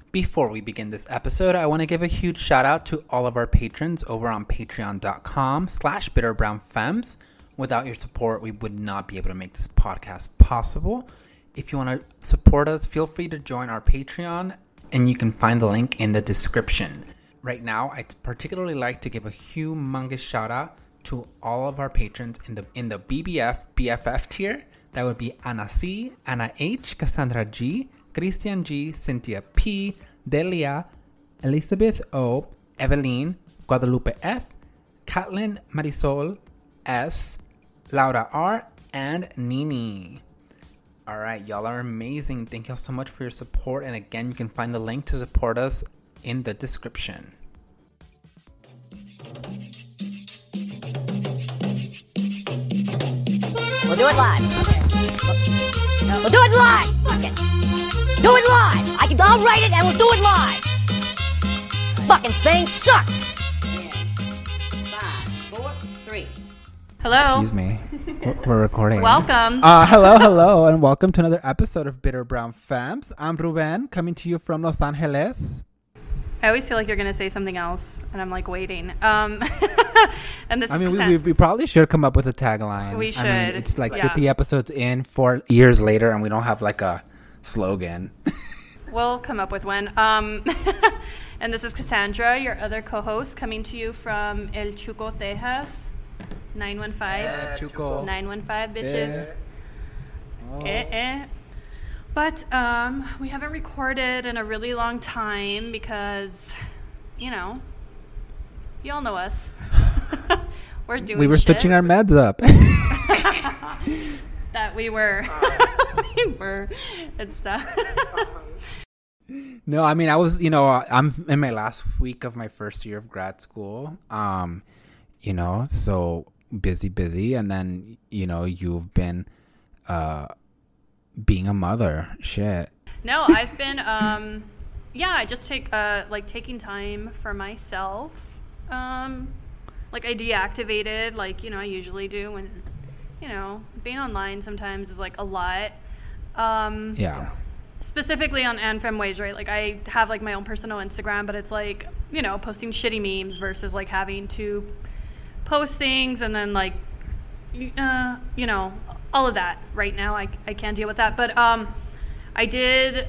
Before we begin this episode, I want to give a huge shout out to all of our patrons over on patreon.com/bitterbrownfemmes. Without your support, we would not be able to make this podcast possible. If you want to support us, feel free to join our Patreon, and you can find the link in the description. Right now, I'd particularly like to give a humongous shout out to all of our patrons in the BFF tier. That would be Anna C, Anna H, Cassandra G, Christian G, Cynthia P, Delia, Elizabeth O, Evelyn, Guadalupe F, Katlin Marisol S, Laura R, and Nini. All right, y'all are amazing. Thank y'all so much for your support. And again, you can find the link to support us in the description. We'll do it live. We'll do it live. Fuck it. Do it live. I'll write it and we'll do it live. Fucking thing sucks. 5, 4, 3. Hello. Excuse me. We're recording. Welcome. Hello, and welcome to another episode of Bitter Brown Femmes. I'm Ruben, coming to you from Los Angeles. I always feel like you're going to say something else, and I'm like waiting. And this we probably should come up with a tagline. We should. I mean, it's like 50 episodes in, 4 years later, and we don't have like a slogan. We'll come up with one. And this is Cassandra, your other co-host, coming to you from El Chuco, Texas. 915. Chuco. 915, bitches. Oh. But we haven't recorded in a really long time because, you know, y'all know us. We were switching our meds up. That we were. It's No, I mean, I'm in my last week of my first year of grad school. So busy. And then, you've been being a mother. Shit. No, I've been, I just taking time for myself. I deactivated, I usually do when, being online sometimes is like a lot. Yeah. Specifically on AnFemWays, right? Like I have like my own personal Instagram, but it's like, posting shitty memes versus like having to post things and then like, all of that right now. I can't deal with that. But I did,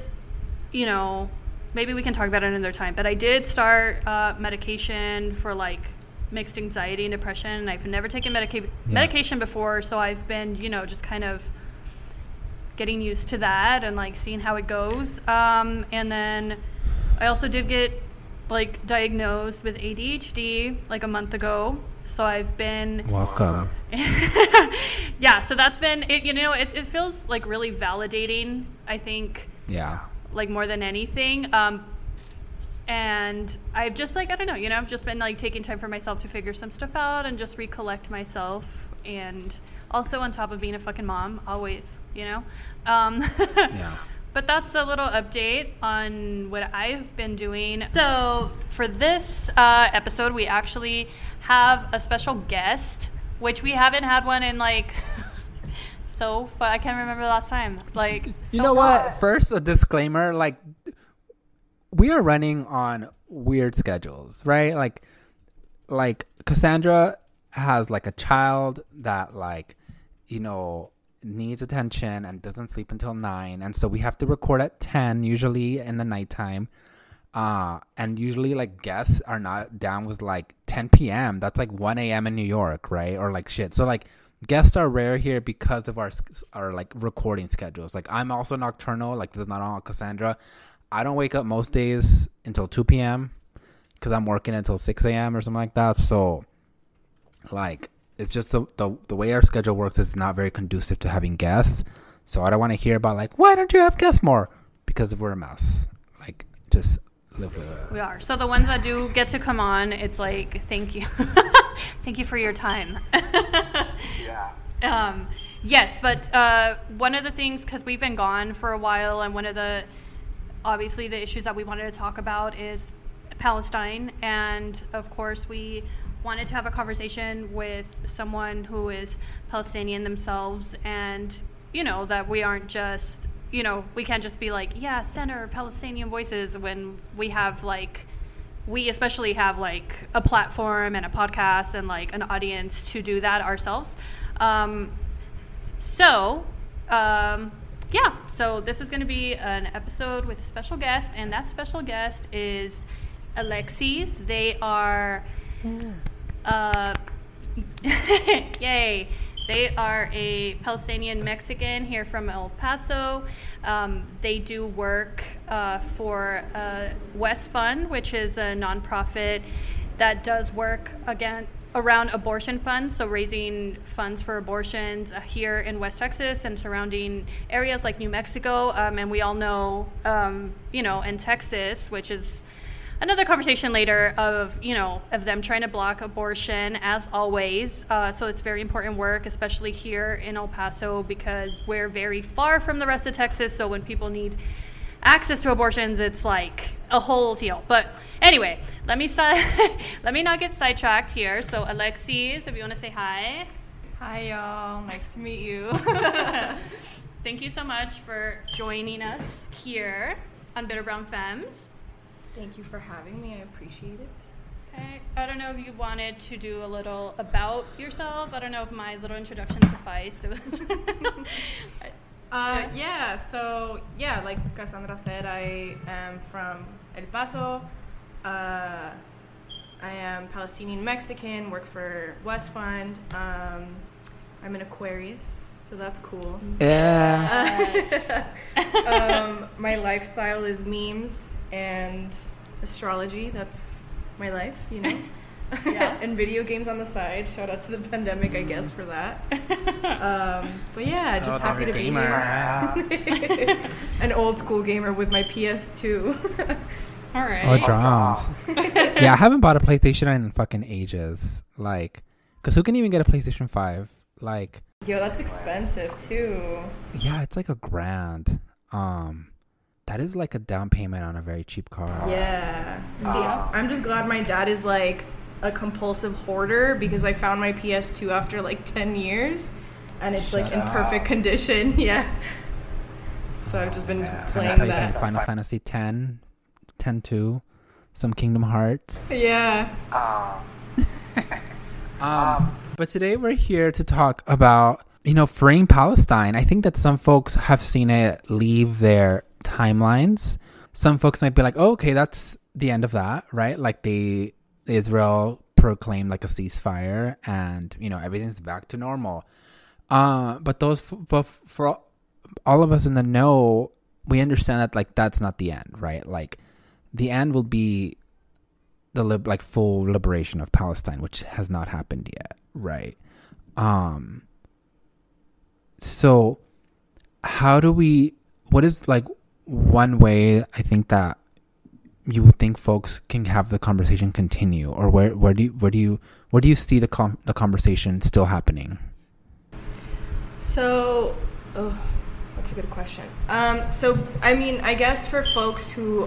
maybe we can talk about it another time, but I did start medication for like mixed anxiety and depression. I've never taken medication before, so I've been, just kind of getting used to that and like seeing how it goes. And then I also did get like diagnosed with ADHD like a month ago. So I've been welcome. Yeah, so that's been it. It feels like really validating, I think. Yeah. Like more than anything. And I've just like, I don't know, I've just been like taking time for myself to figure some stuff out and just recollect myself, and also on top of being a fucking mom, always, Yeah. But that's a little update on what I've been doing. So for this episode, we actually have a special guest, which we haven't had one in like I can't remember the last time. Like, you know what? First, a disclaimer, like we are running on weird schedules, right? Like Cassandra has like a child that like, needs attention and doesn't sleep until 9, and so we have to record at 10 usually in the nighttime, and usually like guests are not down with like 10 p.m. That's like 1 a.m. in New York, right? Or like shit. So like guests are rare here because of our like recording schedules. Like I'm also nocturnal, like this is not all Cassandra. I don't wake up most days until 2 p.m. because I'm working until 6 a.m. or something like that. So like it's just the way our schedule works is not very conducive to having guests. So I don't want to hear about like, why don't you have guests more? Because we're a mess. Like, just live with it. We are. So the ones that do get to come on, it's like, thank you. Thank you for your time. Yeah. Yes, but one of the things, because we've been gone for a while, and one of the, obviously the issues that we wanted to talk about is Palestine. And of course we wanted to have a conversation with someone who is Palestinian themselves, and that we aren't just you know, we can't just be like, yeah, center Palestinian voices when we have like, we especially have like a platform and a podcast and like an audience to do that ourselves. Yeah, so this is going to be an episode with a special guest, and that special guest is Alexis. They are, yay, they are a Palestinian Mexican here from El Paso. They do work for West Fund, which is a nonprofit that does work around abortion funds, so raising funds for abortions here in West Texas and surrounding areas like New Mexico. And we all know, you know, in Texas, which is another conversation later of them trying to block abortion as always. So it's very important work, especially here in El Paso, because we're very far from the rest of Texas. So when people need access to abortions, it's like a whole deal. But anyway, let me not get sidetracked here. So Alexis, if you want to say hi. Hi, y'all. Nice to meet you. Thank you so much for joining us here on Bitter Brown Femmes. Thank you for having me. I appreciate it. Okay. I don't know if you wanted to do a little about yourself. I don't know if my little introduction sufficed. Like Cassandra said, I am from El Paso. I am Palestinian Mexican, work for West Fund. I'm an Aquarius, so that's cool. Yeah. My lifestyle is memes and astrology. That's my life, you know. Yeah. And video games on the side. Shout out to the pandemic, I guess, for that. But yeah, just happy to be here. An old school gamer with my PS2. All right. Oh, drums. Yeah, I haven't bought a PlayStation in fucking ages. Like, because who can even get a PlayStation 5? Like, yo, that's expensive too. Yeah, it's like $1,000. That is like a down payment on a very cheap car. Yeah. See, I'm just glad my dad is like a compulsive hoarder, because I found my PS2 after like 10 years and it's like in perfect condition. Yeah. So I've just been playing Some that. Final Fantasy 10-2, some Kingdom Hearts. Yeah. But today we're here to talk about, freeing Palestine. I think that some folks have seen it leave their timelines. Some folks might be like, oh, okay, that's the end of that, right? Like Israel proclaimed like a ceasefire and, everything's back to normal. But for all of us in the know, we understand that like that's not the end, right? Like the end will be the full liberation of Palestine, which has not happened yet, right? So what is like one way I think that you would think folks can have the conversation continue, or where do you see the conversation still happening? So, that's a good question. I guess for folks who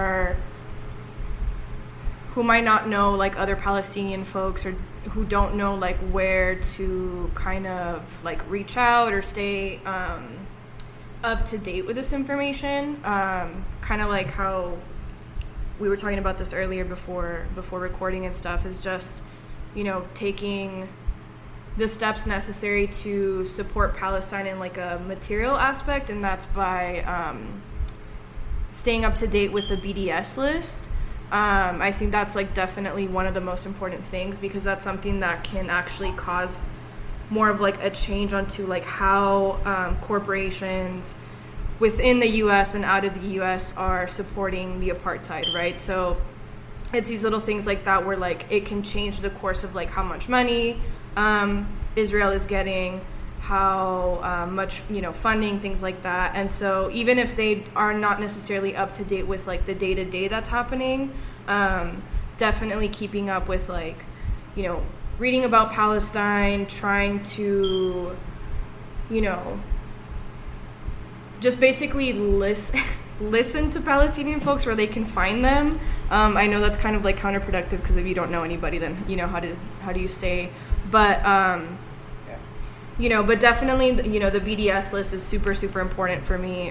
might not know like other Palestinian folks, or who don't know like where to kind of like reach out or stay up to date with this information, kind of like how we were talking about this earlier before recording and stuff, is just taking the steps necessary to support Palestine in like a material aspect, and that's by staying up to date with the BDS list. I think that's like definitely one of the most important things, because that's something that can actually cause more of like a change onto like how corporations within the U.S. and out of the U.S. are supporting the apartheid, right? So it's these little things like that where like it can change the course of like how much money Israel is getting, how much funding, things like that. And so even if they are not necessarily up to date with like the day-to-day that's happening, definitely keeping up with like reading about Palestine, trying to just basically listen to Palestinian folks where they can find them. I know that's kind of like counterproductive, because if you don't know anybody, then how do you stay? But But definitely, the BDS list is super, super important for me.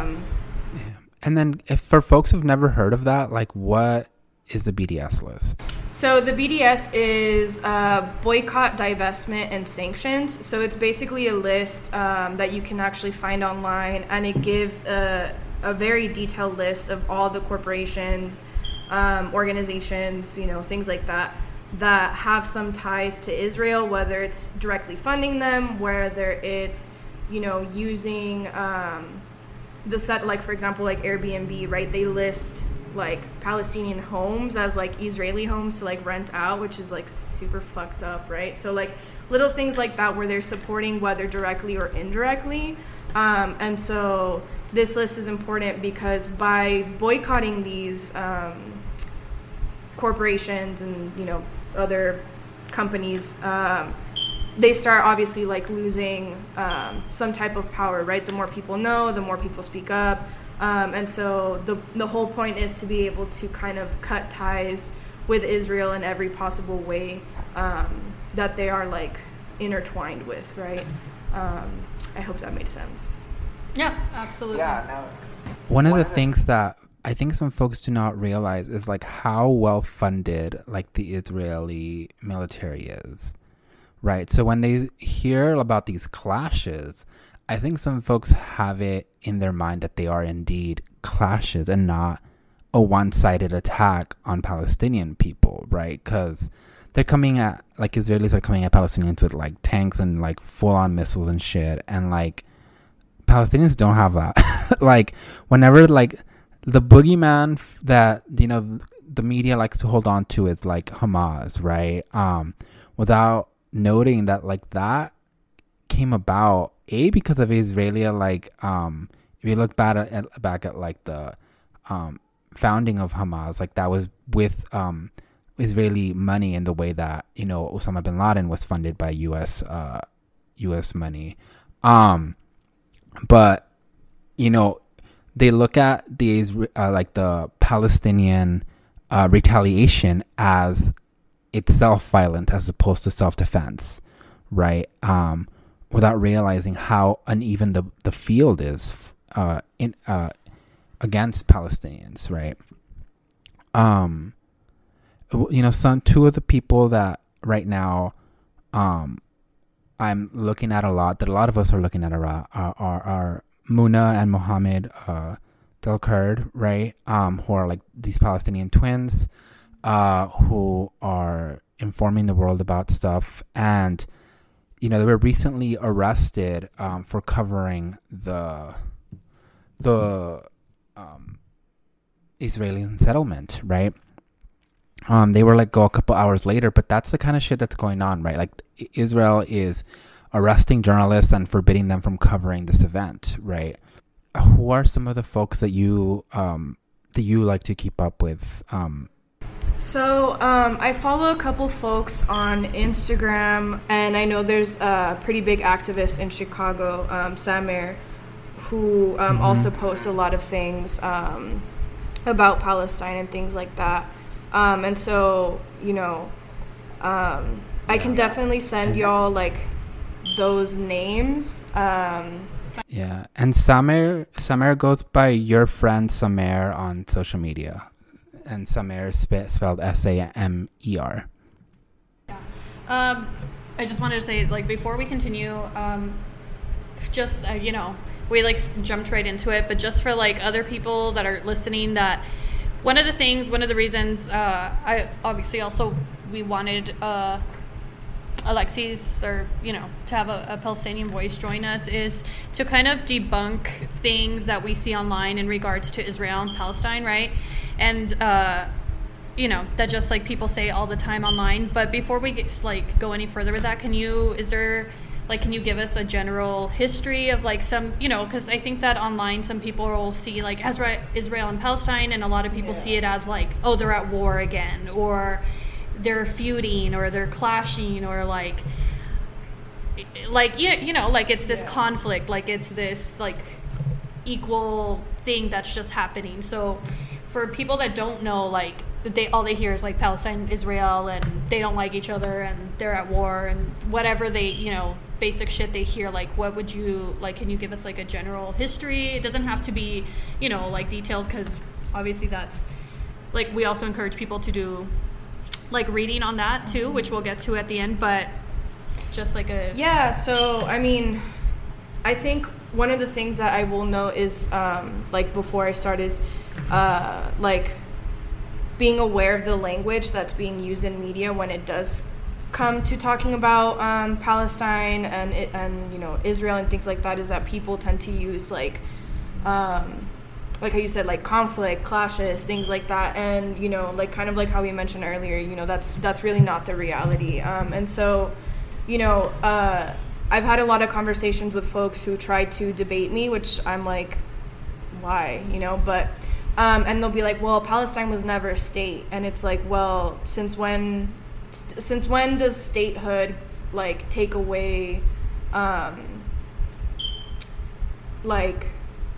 And then if for folks who've never heard of that, like, what is the BDS list? So the BDS is boycott, divestment, and sanctions. So it's basically a list that you can actually find online, and it gives a very detailed list of all the corporations, organizations, things like that have some ties to Israel, whether it's directly funding them, whether it's, using the set, like, for example, like Airbnb, right? They list like Palestinian homes as like Israeli homes to like rent out, which is like super fucked up, right? So like little things like that where they're supporting whether directly or indirectly. And so this list is important because by boycotting these corporations and other companies, they start obviously like losing some type of power, right? The more people know, the more people speak up. And so the whole point is to be able to kind of cut ties with Israel in every possible way that they are like intertwined with, right? I hope that made sense. Yeah, absolutely. Yeah, no. One of the things that I think some folks do not realize is like how well funded like the Israeli military is, right? So when they hear about these clashes, I think some folks have it in their mind that they are indeed clashes and not a one-sided attack on Palestinian people, right? Because they're coming at, like, Israelis are coming at Palestinians with like tanks and like full-on missiles and shit, and like Palestinians don't have that. Like, whenever like the boogeyman that the media likes to hold on to is like Hamas, right? Without noting that like that came about because of Israeli, like if you look back at like the founding of Hamas, like that was with Israeli money in the way that Osama bin Laden was funded by US money, but they look at the like the Palestinian retaliation as itself violent as opposed to self-defense, right? Without realizing how uneven the field is against Palestinians, right? Two of the people that right now I'm looking at a lot, that a lot of us are looking at are Muna and Mohammed Delkurd, right? Who are like these Palestinian twins who are informing the world about stuff. And they were recently arrested for covering the Israeli settlement, right? They were let go a couple hours later, but that's the kind of shit that's going on, right? Like, Israel is arresting journalists and forbidding them from covering this event, right? Who are some of the folks that you like to keep up with? So I follow a couple folks on Instagram, and I know there's a pretty big activist in Chicago, Samer, who also posts a lot of things about Palestine and things like that. And so, I can definitely send y'all like those names. Yeah, and Samer goes by your friend Samer on social media, and Samer is spelled Samer. Yeah. I just wanted to say, like, before we continue, just we like jumped right into it, but just for like other people that are listening, that one of the reasons I obviously also we wanted Alexis, or to have a Palestinian voice join us, is to kind of debunk things that we see online in regards to Israel and Palestine, right? And that just like people say all the time online. But before we go any further with that, can you give us a general history of like some, because I think that online some people will see like Israel and Palestine, and a lot of people see it as like, oh, they're at war again, or they're feuding, or they're clashing, or like it's this conflict, like it's this like equal thing that's just happening. So for people that don't know like all they hear is like Palestine and Israel, and they don't like each other, and they're at war, and whatever they, you know, basic shit they hear. Like, what would you, like, can you give us like a general history? It doesn't have to be, you know, like detailed, because obviously that's, like, we also encourage people to do like reading on that too, which we'll get to at the end, but just like a... Yeah, so, I mean, I think one of the things that I will note is, like, before I start is, like, being aware of the language that's being used in media when it does come to talking about Palestine and you know, Israel and things like that, is that people tend to use like how you said, like conflict, clashes, things like that, and you know, like kind of like how we mentioned earlier, you know, that's really not the reality. And so, you know, I've had a lot of conversations with folks who try to debate me, which I'm like, why, you know, but and they'll be like, well, Palestine was never a state. And it's like, well, since when does statehood like take away like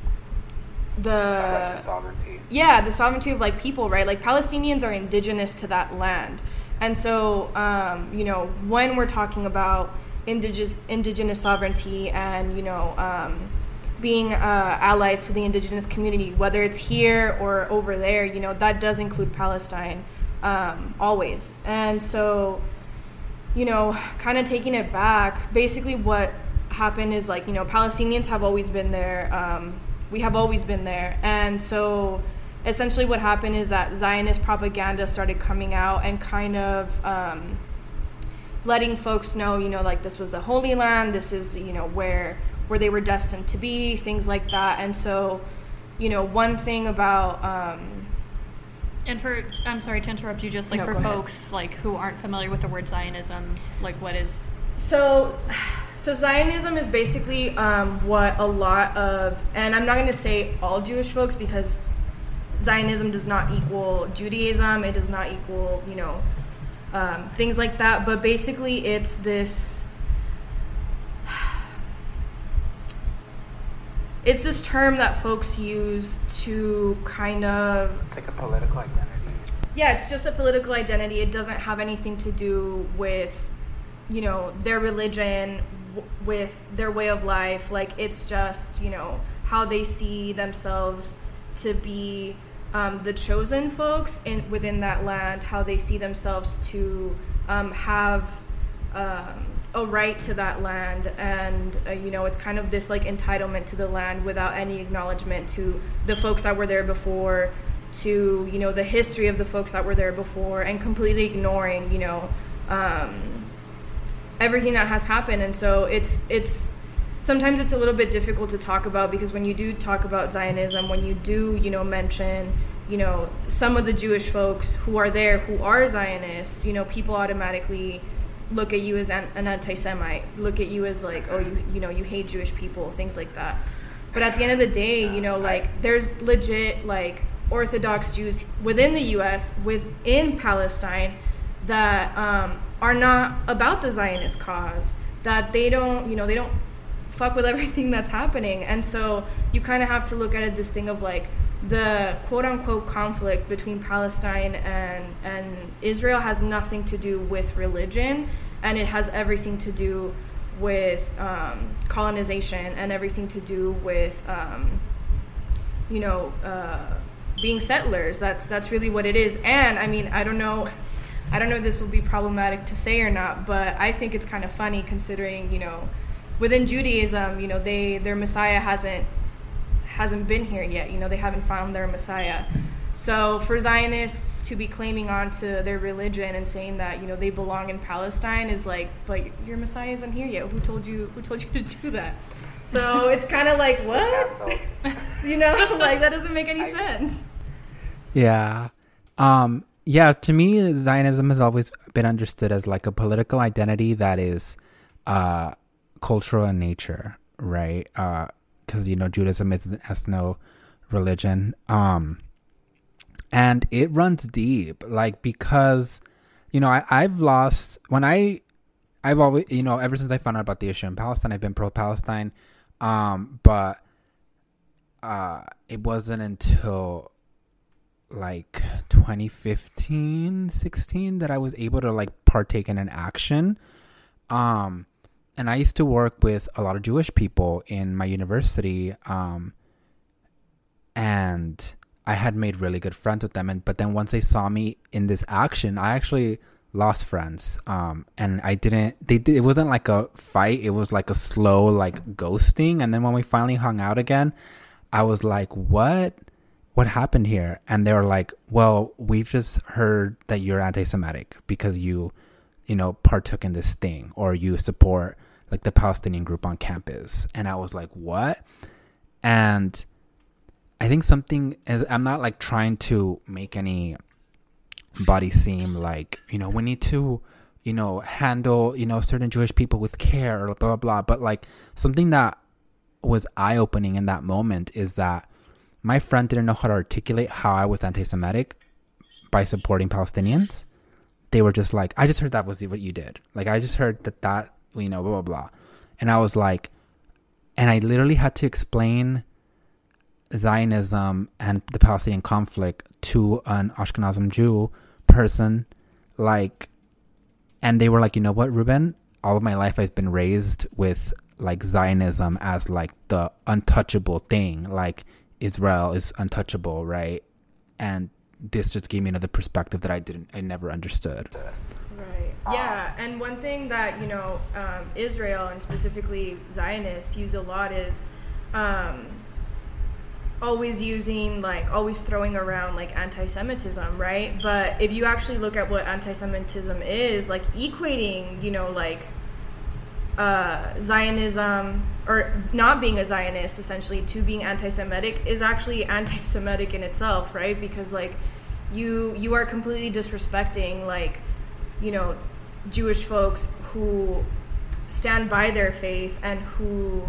the sovereignty? Yeah, the sovereignty of like people, right? Like Palestinians are indigenous to that land. And so you know, when we're talking about indigenous sovereignty and, you know, being allies to the indigenous community, whether it's here or over there, you know, that does include Palestine always. And so, you know, kind of taking it back, basically what happened is, like, you know, Palestinians have always been there. We have always been there. And so essentially what happened is that Zionist propaganda started coming out and kind of letting folks know, you know, like, this was the Holy Land, this is, you know, where they were destined to be, things like that. And so, you know, one thing about and for, I'm sorry to interrupt you, just like, no, for folks like who aren't familiar with the word Zionism, like, what is... So Zionism is basically what a lot of, and I'm not going to say all Jewish folks, because Zionism does not equal Judaism, it does not equal, you know, things like that, but basically it's this term that folks use to kind of... It's like a political identity. Yeah, it's just a political identity. It doesn't have anything to do with, you know, their religion, with their way of life. Like, it's just, you know, how they see themselves to be the chosen folks within that land, how they see themselves to have a right to that land, and you know, it's kind of this like entitlement to the land without any acknowledgement to the folks that were there before, to, you know, the history of the folks that were there before, and completely ignoring, you know, everything that has happened. And so it's sometimes it's a little bit difficult to talk about, because when you do talk about Zionism, when you do, you know, mention, you know, some of the Jewish folks who are there who are Zionists, you know, people automatically look at you as an anti-Semite, look at you as like, oh, you know, you hate Jewish people, things like that. But at the end of the day, you know, like, there's legit like Orthodox Jews within the U.S., within Palestine, that are not about the Zionist cause, that they don't, you know, they don't fuck with everything that's happening. And so you kind of have to look at it, this thing of like the quote-unquote conflict between Palestine and Israel has nothing to do with religion, and it has everything to do with colonization, and everything to do with you know, being settlers. That's really what it is. And I mean, I don't know if this will be problematic to say or not, but I think it's kind of funny, considering, you know, within Judaism, you know, their Messiah hasn't been here yet. You know, they haven't found their Messiah. So for Zionists to be claiming onto their religion and saying that, you know, they belong in Palestine is like, but your Messiah isn't here yet. Who told you to do that? So it's kind of like, what? You know, like, that doesn't make any sense. Yeah. Yeah, to me, Zionism has always been understood as like a political identity that is cultural in nature, right? Because, you know, Judaism is an ethno religion. And it runs deep, like, because, you know, I've always, you know, ever since I found out about the issue in Palestine, I've been pro-Palestine. But it wasn't until like 2015, 16 that I was able to like partake in an action. And I used to work with a lot of Jewish people in my university. And I had made really good friends with them. But then once they saw me in this action, I actually lost friends. And it wasn't like a fight. It was like a slow, like ghosting. And then when we finally hung out again, I was like, what happened here? And they were like, well, we've just heard that you're anti-Semitic because you partook in this thing, or you support like the Palestinian group on campus. And I was like, what? And I think I'm not like trying to make anybody seem like, we need to, handle, certain Jewish people with care, or blah, blah, blah. But like something that was eye-opening in that moment is that my friend didn't know how to articulate how I was anti-Semitic by supporting Palestinians. They were just like, I just heard that was what you did. Like, I just heard that, blah, blah, blah. And I was like, and I literally had to explain Zionism and the Palestinian conflict to an Ashkenazim Jew person, like, and they were like, you know what, Ruben, all of my life I've been raised with like Zionism as like the untouchable thing, like Israel is untouchable, right? And this just gave me another perspective that I never understood. Right. Yeah, and one thing that Israel and specifically Zionists use a lot is always throwing around like anti-Semitism, right? But if you actually look at what anti-Semitism is, like equating, Zionism, or not being a Zionist essentially, to being anti-Semitic is actually anti-Semitic in itself, right? Because like you are completely disrespecting like, Jewish folks who stand by their faith and who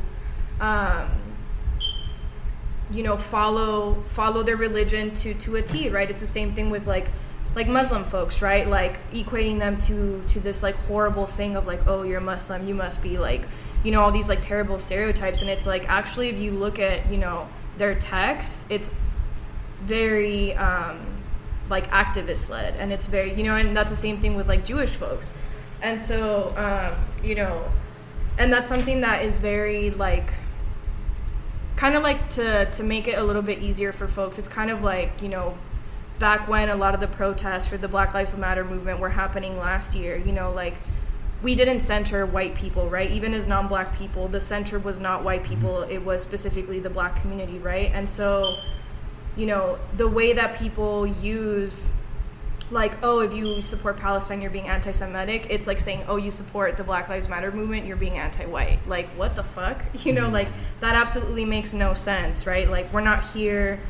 follow their religion to a T, right? It's the same thing with like Muslim folks, right? Like equating them to this like horrible thing of like, oh, you're Muslim, you must be like, all these like terrible stereotypes. And it's like, actually, if you look at, their texts, it's very like activist led, and it's very, and that's the same thing with like Jewish folks. And so, and that's something that is very like, kind of like to make it a little bit easier for folks. It's kind of like, back when a lot of the protests for the Black Lives Matter movement were happening last year, like we didn't center white people, right? Even as non-Black people, the center was not white people. It was specifically the Black community, right? And so, the way that people use like, oh, if you support Palestine, you're being anti-Semitic, it's like saying, oh, you support the Black Lives Matter movement, you're being anti-white. Like, what the fuck? Like, that absolutely makes no sense, right? Like, we're not here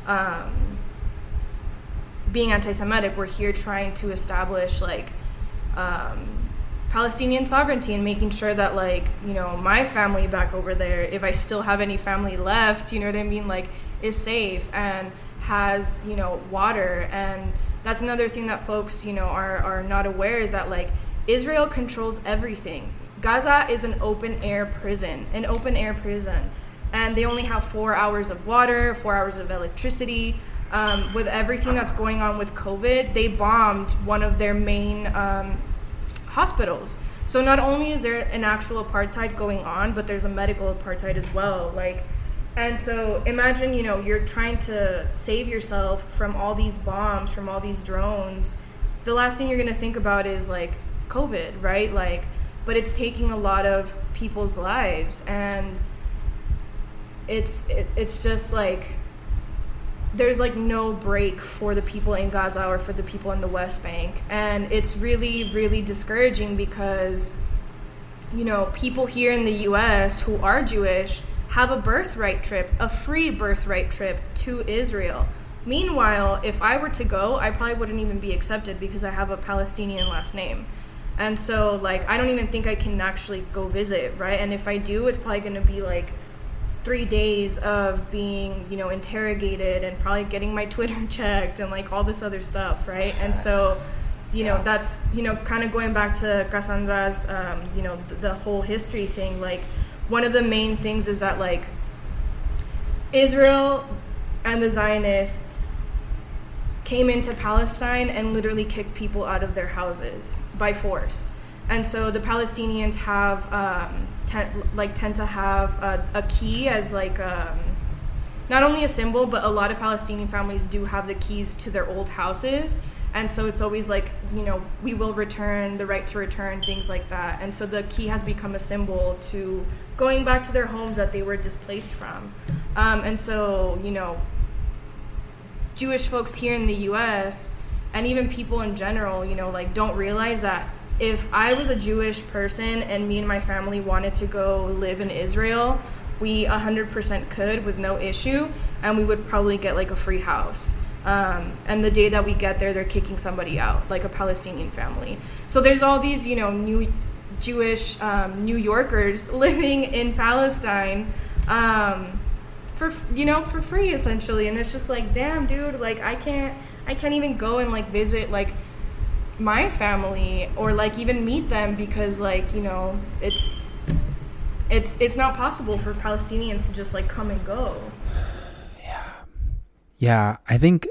being anti-Semitic. We're here trying to establish, like, Palestinian sovereignty and making sure that, like, my family back over there, if I still have any family left, you know what I mean, like, is safe and has, water. And that's another thing that folks, are not aware, is that, like, Israel controls everything. Gaza is an open-air prison, and they only have 4 hours of water, 4 hours of electricity. With everything that's going on with COVID, they bombed one of their main hospitals. So not only is there an actual apartheid going on, but there's a medical apartheid as well. Like, and so imagine, you're trying to save yourself from all these bombs, from all these drones. The last thing you're going to think about is, like, COVID, right? Like, but it's taking a lot of people's lives, and it's just like, there's like no break for the people in Gaza or for the people in the West Bank. And it's really, really discouraging because, people here in the US who are Jewish have a free birthright trip to Israel. Meanwhile, if I were to go, I probably wouldn't even be accepted because I have a Palestinian last name. And so, like, I don't even think I can actually go visit, right? And if I do, it's probably going to be like 3 days of being, interrogated and probably getting my Twitter checked and like all this other stuff, right? And so, that's, kind of going back to Cassandra's, the whole history thing. Like, one of the main things is that, like, Israel and the Zionists came into Palestine and literally kicked people out of their houses by force. And so the Palestinians have tend to have a key as like not only a symbol, but a lot of Palestinian families do have the keys to their old houses. And so it's always like, you know, we will return, the right to return, things like that. And so the key has become a symbol to going back to their homes that they were displaced from. And so, you know, Jewish folks here in the U.S. and even people in general, you know, like don't realize that if I was a Jewish person and me and my family wanted to go live in Israel, we 100% could with no issue, and we would probably get like a free house. And the day that we get there, they're kicking somebody out, like a Palestinian family. So there's all these, you know, new Jewish New Yorkers living in Palestine for free essentially. And it's just like, damn, dude, like I can't even go and like visit like my family or like even meet them because like, you know, it's not possible for Palestinians to just like come and go. Yeah, I think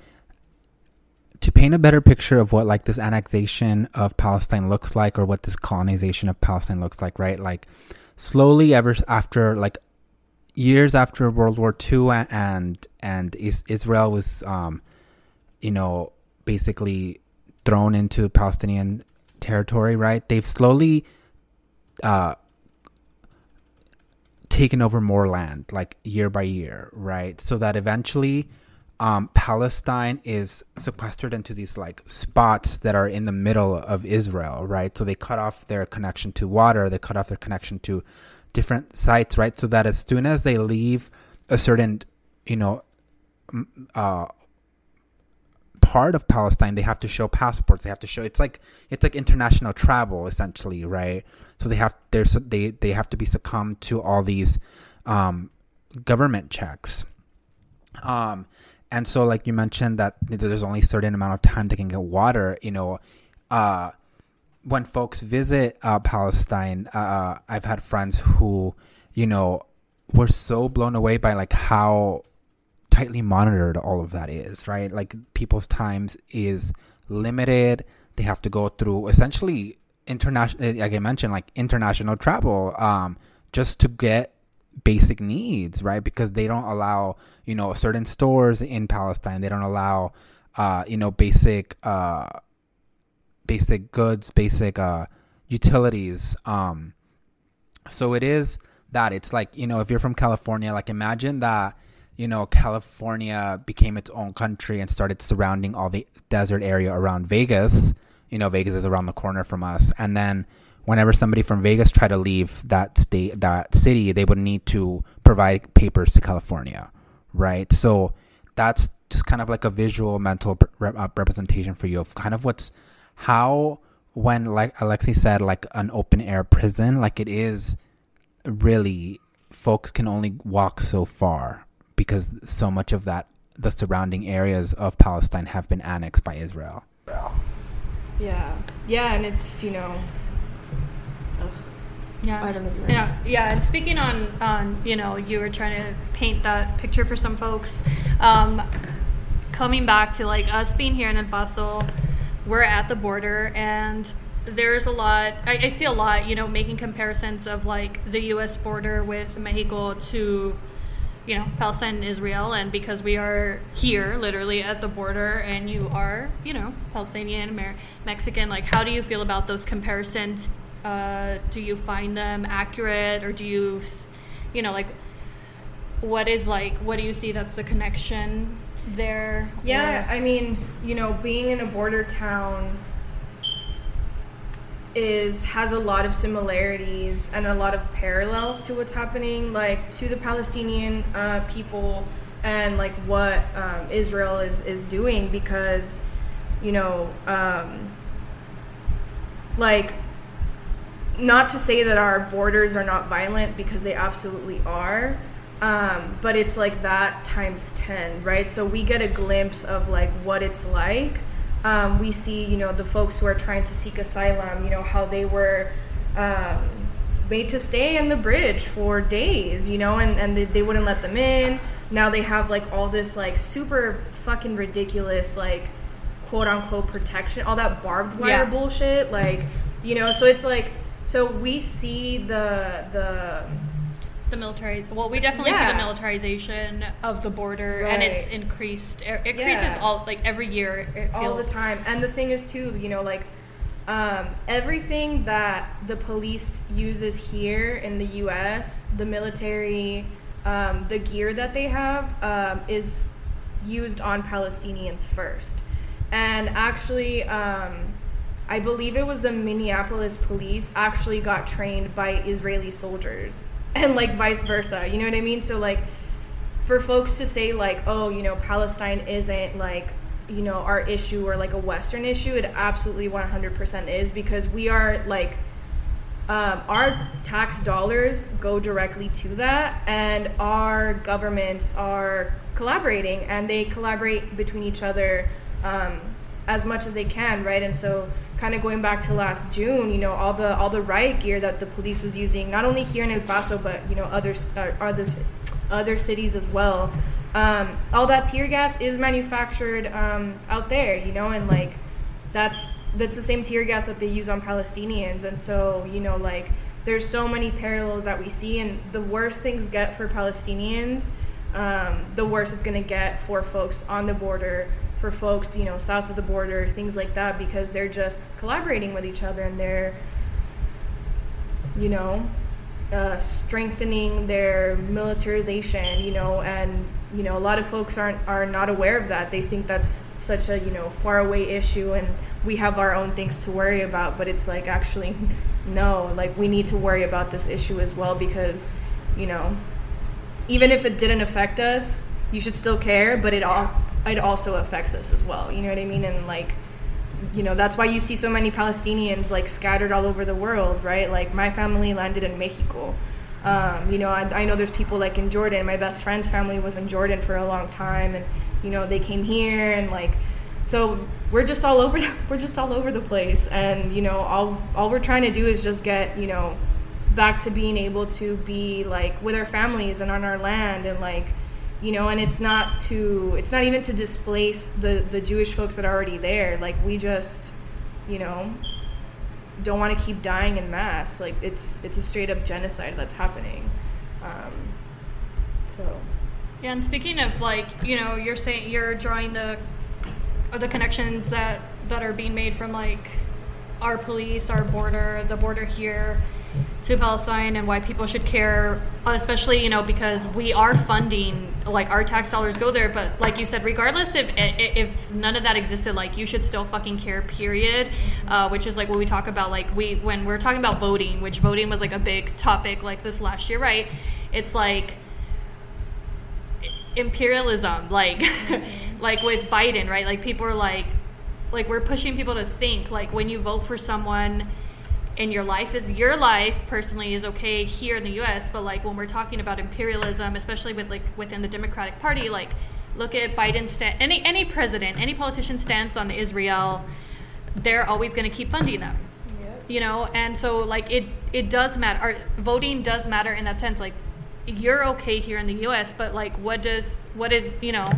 to paint a better picture of what like this annexation of Palestine looks like, or what this colonization of Palestine looks like, right? Like slowly ever after like years after World War II and Israel was, you know, basically thrown into Palestinian territory, right? They've slowly taken over more land, like year by year, right? So that eventually Palestine is sequestered into these like spots that are in the middle of Israel, right? So they cut off their connection to water, they cut off their connection to different sites, right? So that as soon as they leave a certain, you know, part of Palestine, they have to show passports. They have to show it's like international travel essentially, right? So they have to be succumbed to all these government checks. And so like you mentioned that there's only a certain amount of time they can get water, you know, when folks visit Palestine, I've had friends who, you know, were so blown away by like how tightly monitored all of that is, right? Like people's times is limited. They have to go through essentially international, like I mentioned, like international travel, just to get basic needs, right? Because they don't allow, you know, certain stores in Palestine. They don't allow, you know, basic goods, basic utilities. So it is that it's like, you know, if you're from California, like imagine that, you know, California became its own country and started surrounding all the desert area around Vegas. You know, Vegas is around the corner from us. And then whenever somebody from Vegas tried to leave that city, they would need to provide papers to California, right? So that's just kind of like a visual mental representation for you of kind of how when, like Alexi said, like an open air prison, like it is really, folks can only walk so far because so much of that, the surrounding areas of Palestine have been annexed by Israel. Yeah, and it's, you know, yeah. And speaking on you know, you were trying to paint that picture for some folks. Coming back to like us being here in El Paso, we're at the border, and there's a lot. I see a lot, you know, making comparisons of like the U.S. border with Mexico to, you know, Palestine and Israel, and because we are here literally at the border and you are, you know, Palestinian, Mexican, like how do you feel about those comparisons? Do you find them accurate, or do you, you know, like what do you see that's the connection there? Yeah, I mean, you know, being in a border town has a lot of similarities and a lot of parallels to what's happening, like to the Palestinian people and like what Israel is doing, because, you know, like, not to say that our borders are not violent, because they absolutely are, but it's like that times 10, right? So we get a glimpse of like what it's like. We see, you know, the folks who are trying to seek asylum, you know, how they were made to stay on the bridge for days, you know, and they wouldn't let them in. now they have like all this like super fucking ridiculous like quote unquote protection, all that barbed wire bullshit, like, you know. So it's like, so we see the militarization. Well, we definitely see the militarization of the border, and it's increased. It increases all, like, every year. It feels all the time. And the thing is too, you know, like, everything that the police uses here in the U.S., the military, the gear that they have, is used on Palestinians first. And actually, I believe it was the Minneapolis police actually got trained by Israeli soldiers, and like vice versa, you know what I mean? So like, for folks to say like, oh, you know, Palestine isn't like, you know, our issue or like a Western issue, it absolutely 100% is, because we are like, our tax dollars go directly to that, and our governments are collaborating, and they collaborate between each other as much as they can, right? And so kind of going back to last June, you know, all the riot gear that the police was using, not only here in El Paso, but, you know, other cities as well, all that tear gas is manufactured out there, you know, and like that's the same tear gas that they use on Palestinians. And so, you know, like, there's so many parallels that we see, and the worse things get for Palestinians, the worse it's going to get for folks on the border, for folks, you know, south of the border, things like that, because they're just collaborating with each other, and they're, you know, strengthening their militarization, you know. And, you know, a lot of folks are not aware of that. They think that's such a, you know, far away issue, and we have our own things to worry about. But it's like, actually, no, like, we need to worry about this issue as well, because, you know, even if it didn't affect us, you should still care, but it also affects us as well, you know what I mean? And like, you know, that's why you see so many Palestinians like scattered all over the world, right? Like, my family landed in Mexico. You know, I know there's people like in Jordan. My best friend's family was in Jordan for a long time, and, you know, they came here, and like, so we're just all over the place. And, you know, all we're trying to do is just get, you know, back to being able to be like with our families and on our land, and like, you know, and it's not even to displace the Jewish folks that are already there. Like, we just, you know, don't want to keep dying in mass. Like, it's a straight up genocide that's happening. So yeah. And speaking of, like, you know, you're saying you're drawing the connections that are being made from like our police, our border, the border here to Palestine, and why people should care, especially, you know, because we are funding, like, our tax dollars go there. But like you said, regardless if none of that existed, like, you should still fucking care, period. Which is like what we talk about, like, when we're talking about voting, which voting was like a big topic like this last year, right? It's like imperialism, like like with Biden, right? Like, people are like we're pushing people to think, like, when you vote for someone, and your life personally is okay here in the U.S., but like, when we're talking about imperialism, especially with like within the Democratic Party, like, look at Biden's any president, any politician stance on Israel, they're always going to keep funding them. Yep. You know. And so like, it does matter. Voting does matter in that sense. Like, you're okay here in the U.S., but like, what is, you know,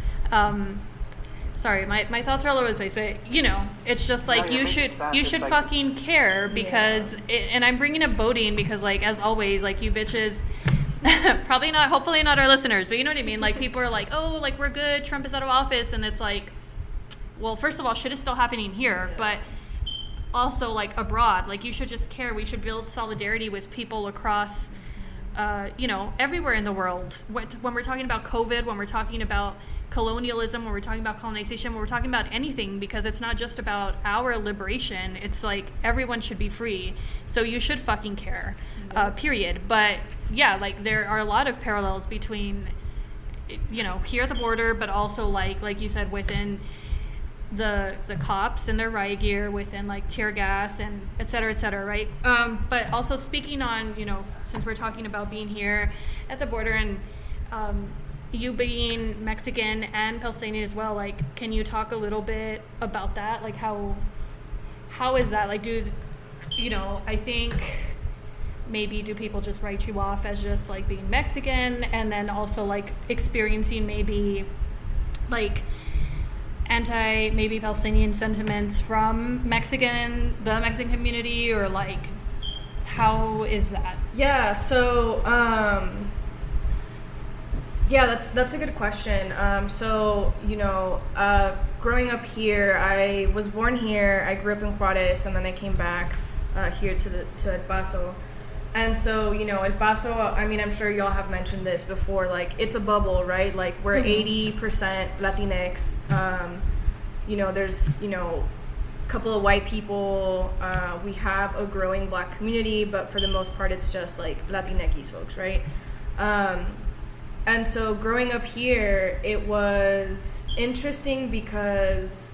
sorry, my thoughts are all over the place, but, you know, it's just like, you should like, fucking care, because and I'm bringing up voting because, like, as always, like, you bitches, hopefully not our listeners, but you know what I mean? Like, people are like, oh, like, we're good, Trump is out of office, and it's like, well, first of all, shit is still happening here, but also, like, abroad. Like, you should just care. We should build solidarity with people across, you know, everywhere in the world. When we're talking about COVID, when we're talking about colonialism, when we're talking about colonization, when we're talking about anything, because it's not just about our liberation. It's like, everyone should be free, so you should fucking care, period. But yeah, like, there are a lot of parallels between, you know, here at the border, but also like you said, within the cops and their riot gear, within like tear gas and et cetera, right? But also speaking on, you know, since we're talking about being here at the border, and you being Mexican and Palestinian as well, like, can you talk a little bit about that? Like, how is that? Like, you know, I think maybe do people just write you off as just like being Mexican, and then also like experiencing maybe like maybe Palestinian sentiments from the Mexican community, or like how is that? Yeah, so that's a good question. So growing up here, I was born here. I grew up in Juarez, and then I came back here to El Paso. And so, El Paso, I mean, I'm sure y'all have mentioned this before, like, it's a bubble, right? Like, we're 80% Latinx. There's, a couple of white people. We have a growing Black community, but for the most part, it's just, like, Latinx folks, right? And so growing up here, it was interesting because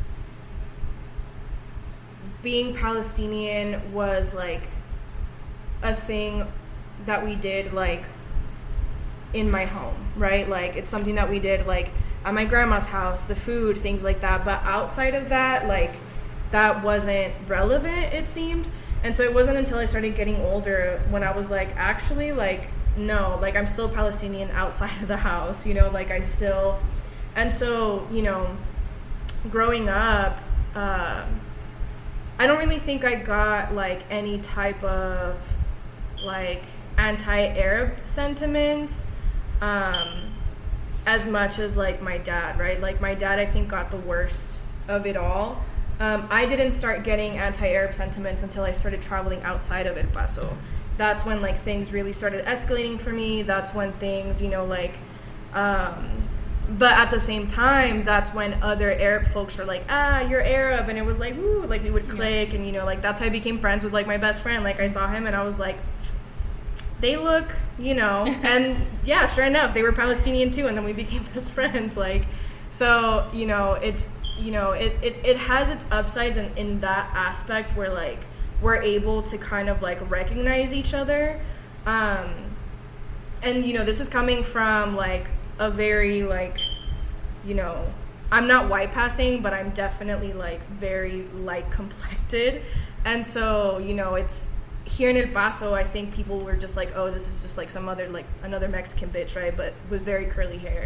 being Palestinian was, like, a thing that we did, like, in my home, right? Like, it's something that we did, like, at my grandma's house, the food, things like that. But outside of that, like, that wasn't relevant, it seemed. And so it wasn't until I started getting older when I was like, actually, like, no, like, I'm still Palestinian outside of the house, like, I still. And so, growing up, I don't really think I got, like, any type of, like, anti-Arab sentiments as much as, like, my dad, right? Like, my dad, I think, got the worst of it all. I didn't start getting anti-Arab sentiments until I started traveling outside of El Paso. That's when, like, things really started escalating for me. That's when things, but at the same time, that's when other Arab folks were like, you're Arab. And it was like, woo, like, we would click. And, like, that's how I became friends with, like, my best friend. Like, I saw him and I was like, they look, and yeah, sure enough, they were Palestinian too. And then we became best friends. Like, so, it's, it has its upsides in that aspect where, like, we're able to kind of, like, recognize each other. And, this is coming from, like, a very, like, I'm not white passing, but I'm definitely, like, very light complected. And so, it's here in El Paso, I think people were just like, oh, this is just like some other, like, another Mexican bitch, right? But with very curly hair.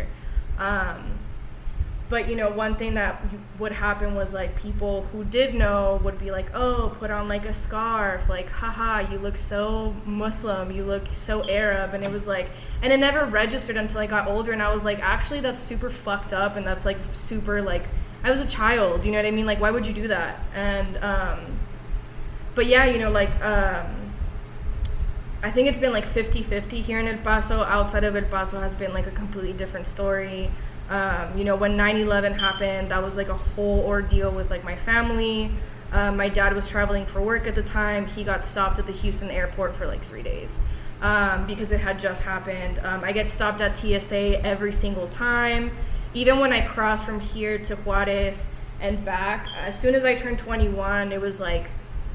But, one thing that would happen was, like, people who did know would be like, oh, put on, like, a scarf, like, haha, you look so Muslim, you look so Arab. And it was like, and it never registered until I got older. And I was like, actually, that's super fucked up. And that's, like, super, like, I was a child, you know what I mean? Like, why would you do that? And, but yeah, I think it's been, like, 50-50 here in El Paso. Outside of El Paso has been, like, a completely different story. When 9/11 happened, that was, like, a whole ordeal with, like, my family. My dad was traveling for work at the time. He got stopped at the Houston airport for, like, 3 days because it had just happened. I get stopped at TSA every single time. Even when I crossed from here to Juarez and back, as soon as I turned 21, it was, like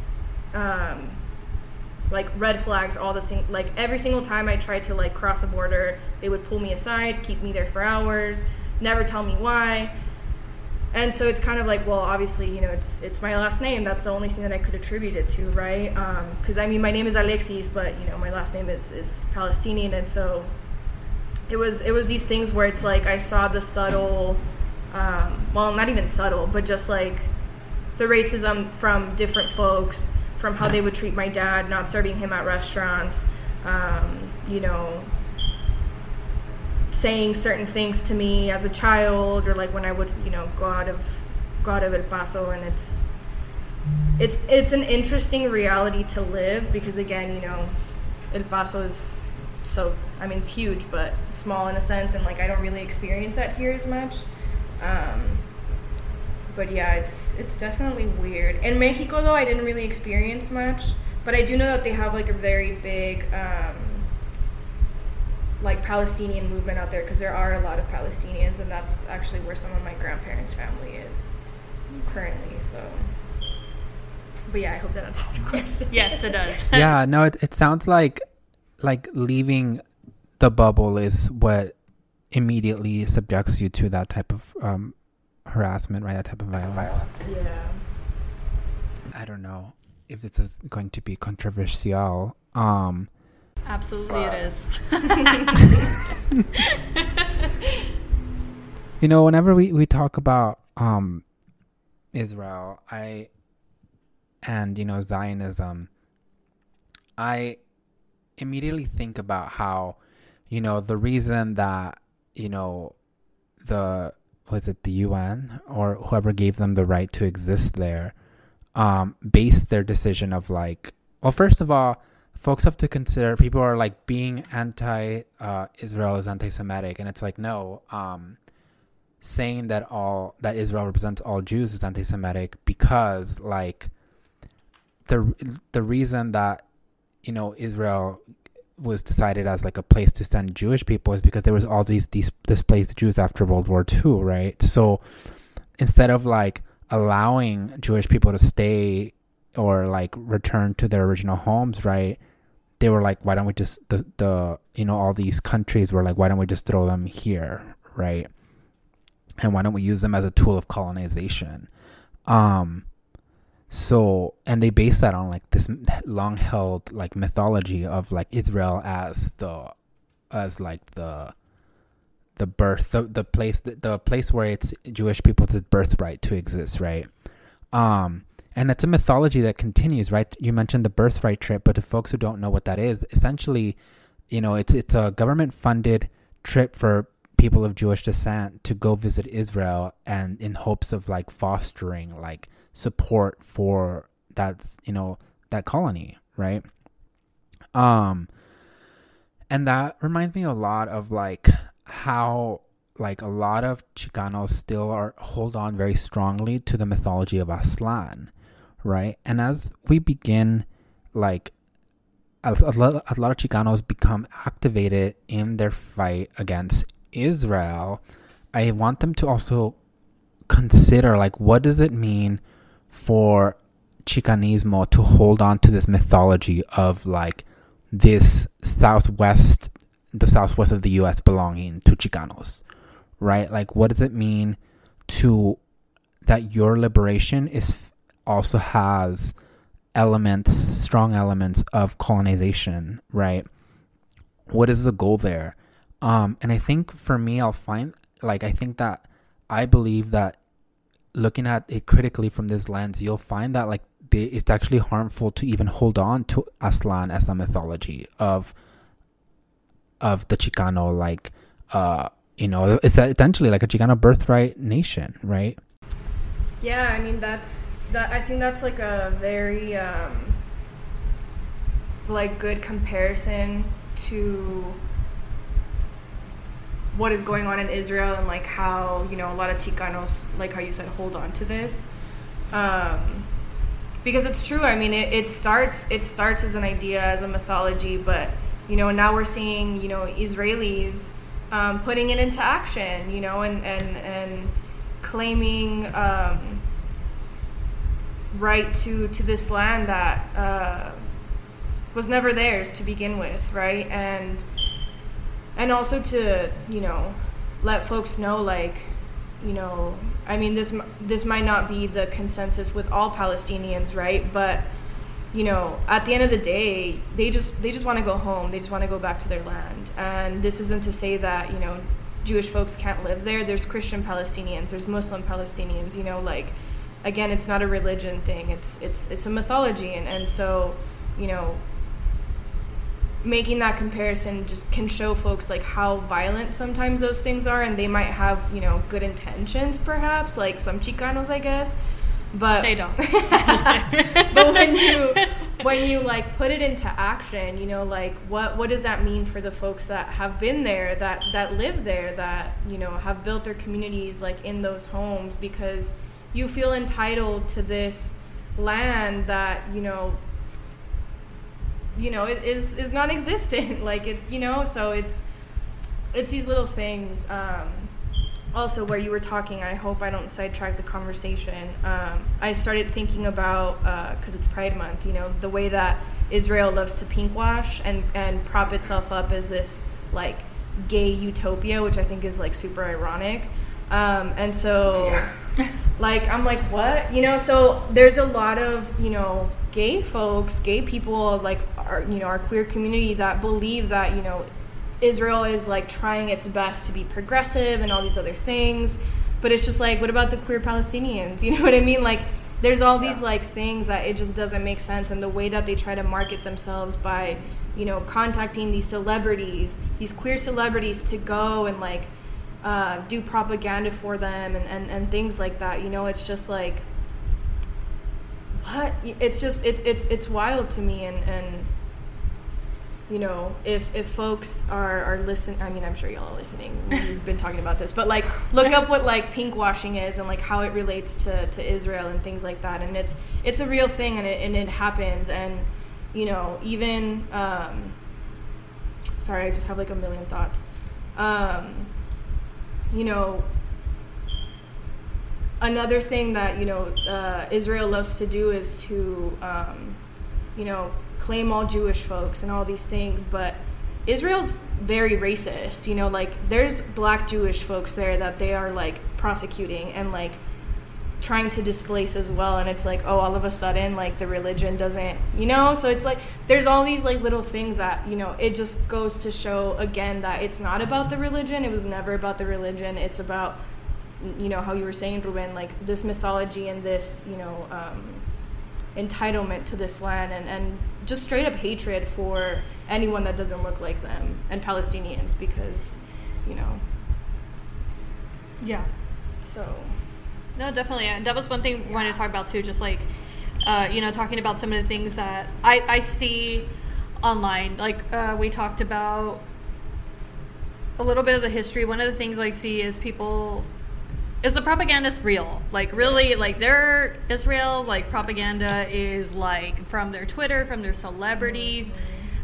red flags, like, every single time I tried to, like, cross the border, they would pull me aside, keep me there for hours, never tell me why. And so it's kind of like, well, obviously, it's my last name. That's the only thing that I could attribute it to, right? Because, I mean, my name is Alexis, but, my last name is Palestinian. And so it was these things where it's like I saw the subtle, well, not even subtle, but just, like, the racism from different folks, from how they would treat my dad, not serving him at restaurants, saying certain things to me as a child, or, like, when I would, go out of El Paso. And it's an interesting reality to live because, again, El Paso is so, I mean, it's huge, but small in a sense, and, like, I don't really experience that here as much. But yeah, it's definitely weird. In Mexico, though, I didn't really experience much, but I do know that they have, like, a very big, like, Palestinian movement out there, because there are a lot of Palestinians, and that's actually where some of my grandparents' family is currently, so. But yeah, I hope that answers the question. Yes, it does. Yeah, no, it sounds like leaving the bubble is what immediately subjects you to that type of harassment, right? That type of violence. Yeah. I don't know if this is going to be controversial, Absolutely, But- it is. You know, whenever we talk about Israel, and you know, Zionism, I immediately think about how, you know, the reason that, you know, was it the UN or whoever gave them the right to exist there, based their decision of like, well, first of all, folks have to consider, people are like, being anti-Israel is anti-Semitic, and it's like, no, saying that Israel represents all Jews is anti-Semitic, because like the reason that, you know, Israel was decided as like a place to send Jewish people is because there was all these displaced Jews after World War II, right? So instead of like allowing Jewish people to stay or like return to their original homes, right, they were like, why don't we just you know, all these countries were like, why don't we just throw them here, right? And why don't we use them as a tool of colonization? So, and they base that on like this long held like mythology of like Israel as like the birth, the place where it's Jewish people's birthright to exist, right? And it's a mythology that continues, right? You mentioned the birthright trip, but to folks who don't know what that is, essentially, you know, it's a government funded trip for people of Jewish descent to go visit Israel, and in hopes of like fostering like support for that's, you know, that colony, right? And that reminds me a lot of like how like a lot of Chicanos still hold on very strongly to the mythology of Aztlán, right? And as we begin, like a lot of Chicanos become activated in their fight against Israel, I want them to also consider like, what does it mean for Chicanismo to hold on to this mythology of like this the southwest of the US belonging to Chicanos, right? Like, what does it mean to that your liberation also has strong elements of colonization, right? What is the goal there? And I think for me, I believe that looking at it critically from this lens, you'll find that like it's actually harmful to even hold on to Aztlán as a mythology of the Chicano, like, you know, it's essentially like a Chicano birthright nation, right? Yeah, I mean, I think that's like a very like good comparison to what is going on in Israel, and like how, you know, a lot of Chicanos, like how you said, hold on to this, because it's true. I mean, it starts as an idea, as a mythology, but, you know, now we're seeing, you know, Israelis putting it into action, you know, and claiming right to this land that was never theirs to begin with, right? And also to, you know, let folks know, like, you know, I mean, this might not be the consensus with all Palestinians, right? But, you know, at the end of the day, they just want to go home. They just want to go back to their land. And this isn't to say that, you know, Jewish folks can't live there. There's Christian Palestinians. There's Muslim Palestinians. You know, like, again, it's not a religion thing. It's a mythology. And so, you know, making that comparison just can show folks like how violent sometimes those things are, and they might have, you know, good intentions, perhaps, like some Chicanos, I guess, but They don't. but when you like put it into action, you know, like what does that mean for the folks that have been there, that live there, that, you know, have built their communities like in those homes, because you feel entitled to this land that, you know, it is non-existent, like, it, you know. So it's these little things. Also, where you were talking, I hope I don't sidetrack the conversation, I started thinking about, because it's Pride Month, you know, the way that Israel loves to pinkwash and prop itself up as this like gay utopia, which I think is like super ironic. And so like, I'm like, what? You know, so there's a lot of, you know, gay folks, gay people, like our queer community that believe that, Israel is like trying its best to be progressive and all these other things, but it's just like, what about the queer Palestinians? You know what I mean? Like, there's all these like things that it just doesn't make sense, and the way that they try to market themselves by, contacting these celebrities, these queer celebrities, to go and like do propaganda for them and things like that. It's just like, what? It's just it's wild to me, and if folks are listening, I mean, I'm sure y'all are listening, we've been talking about this, but like, look up what like pinkwashing is and like how it relates to Israel and things like that, and it's a real thing, and it happens, and even sorry, I just have like a million thoughts. Another thing that Israel loves to do is to claim all Jewish folks and all these things, but Israel's very racist. Like, there's black Jewish folks there that they are like prosecuting and like trying to displace as well, and it's like, oh, all of a sudden like the religion doesn't, so it's like there's all these like little things that it just goes to show again that it's not about the religion. It was never about the religion. It's about how you were saying, Ruben, like this mythology and this entitlement to this land, and just straight up hatred for anyone that doesn't look like them, and Palestinians, because Yeah. So No, definitely. And that was one thing we wanted to talk about too, just like, talking about some of the things that I see online. Like, we talked about a little bit of the history. One of the things I see is is the propaganda is real. Like, really, like, their Israel, like, propaganda is, like, from their Twitter, from their celebrities.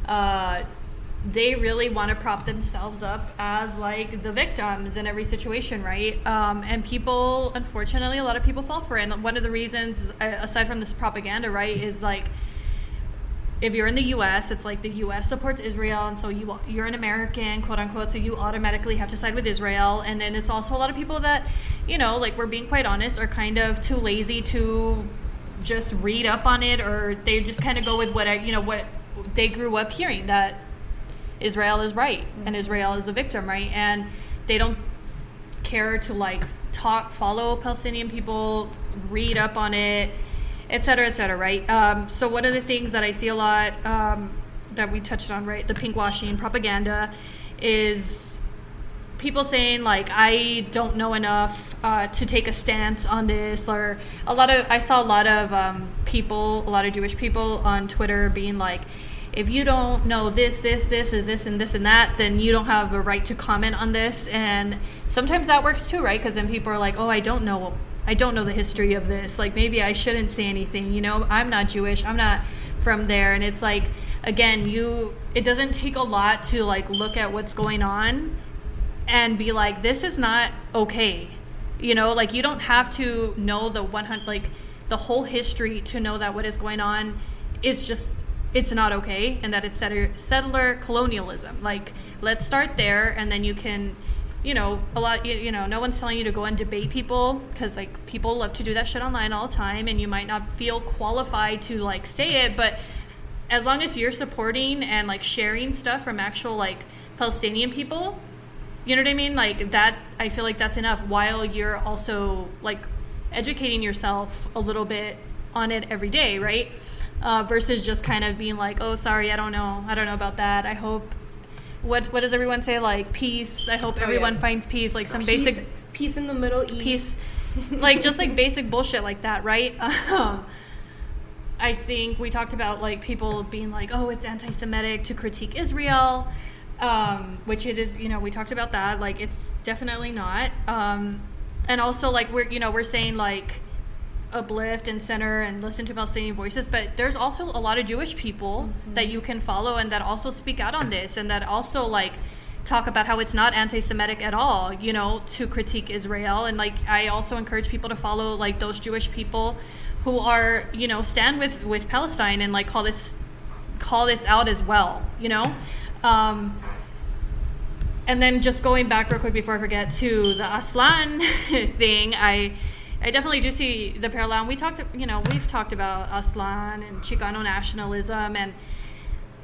They really want to prop themselves up as, like, the victims in every situation, right? And people, unfortunately, a lot of people fall for it. And one of the reasons, aside from this propaganda, right, is, like, if you're in the U.S., it's like the U.S. supports Israel, and so you're an American, quote unquote, so you automatically have to side with Israel. And then it's also a lot of people that, like, we're being quite honest, are kind of too lazy to just read up on it, or they just kind of go with what they grew up hearing, that Israel is right and Israel is a victim, right? And they don't care to like follow Palestinian people, read up on it, et cetera, right? So one of the things that I see a lot that we touched on, right, the pinkwashing propaganda, is people saying like, I don't know enough to take a stance on this, or I saw a lot of people, a lot of Jewish people on Twitter being like, if you don't know this, and this and that, then you don't have a right to comment on this. And sometimes that works too, right? Because then people are like, oh, I don't know the history of this. Like, maybe I shouldn't say anything. I'm not Jewish. I'm not from there. And it's like, again, it doesn't take a lot to like look at what's going on and be like, this is not okay. Like, you don't have to know the whole history to know that what is going on is just, it's not okay, and that it's settler colonialism. Like, let's start there, and then you can, no one's telling you to go and debate people, because like people love to do that shit online all the time, and you might not feel qualified to like say it, but as long as you're supporting and like sharing stuff from actual like Palestinian people, you know what I mean? Like, that, I feel like that's enough, while you're also like educating yourself a little bit on it every day, right? Versus just kind of being like, oh, sorry, I don't know about that. I hope, what does everyone say? Like, peace. I hope everyone finds peace. Like some basic peace in the Middle East. Peace, like just like basic bullshit like that, right? I think we talked about like people being like, oh, it's anti-Semitic to critique Israel, which it is. We talked about that. Like, it's definitely not. And also like we're saying like, uplift and center and listen to Palestinian voices, but there's also a lot of Jewish people that you can follow and that also speak out on this, and that also like talk about how it's not anti-Semitic at all, to critique Israel. And like, I also encourage people to follow like those Jewish people who are, stand with Palestine and like call this out as well, and then just going back real quick before I forget to the Aslan thing, I definitely do see the parallel. And we've talked about Aslan and Chicano nationalism, and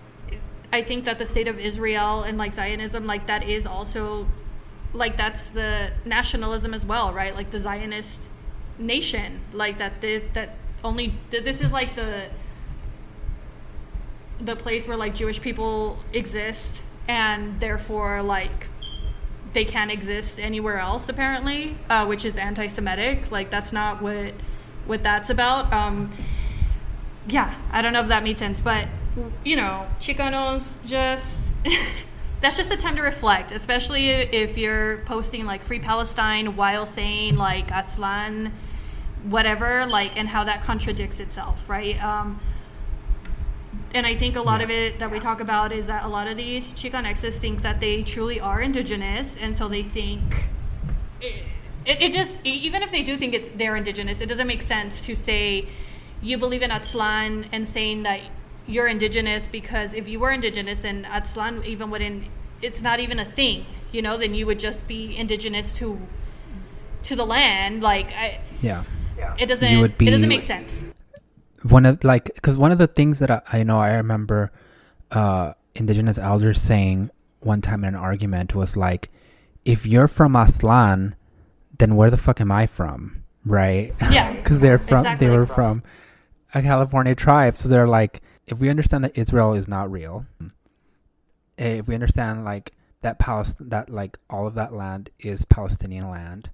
I think that the state of Israel and like Zionism, like that is also like that's the nationalism as well, right? Like the Zionist nation, like this is like the place where like Jewish people exist, and therefore like they can't exist anywhere else apparently, which is anti-Semitic. Like that's not what that's about. Yeah, I don't know if that made sense, but you know, Chicanos just that's just a time to reflect, especially if you're posting like Free Palestine while saying like Atzlan, whatever, like, and how that contradicts itself, right? And I think a lot of it that we talk about is that a lot of these Chicanexes think that they truly are indigenous, and so they think it just, even if they do think they're indigenous, it doesn't make sense to say you believe in Atzlan and saying that you're indigenous, because if you were indigenous, then Atzlan even wouldn't, it's not even a thing, you know, then you would just be indigenous to the land. Like, it doesn't, so it doesn't make sense. One of the things that I remember indigenous elders saying one time in an argument was like, if you're from Aztlán, then where the fuck am I from, right? Yeah, because they were from a California tribe, so they're like, if we understand that Israel is not real, if we understand like that that like all of that land is Palestinian land,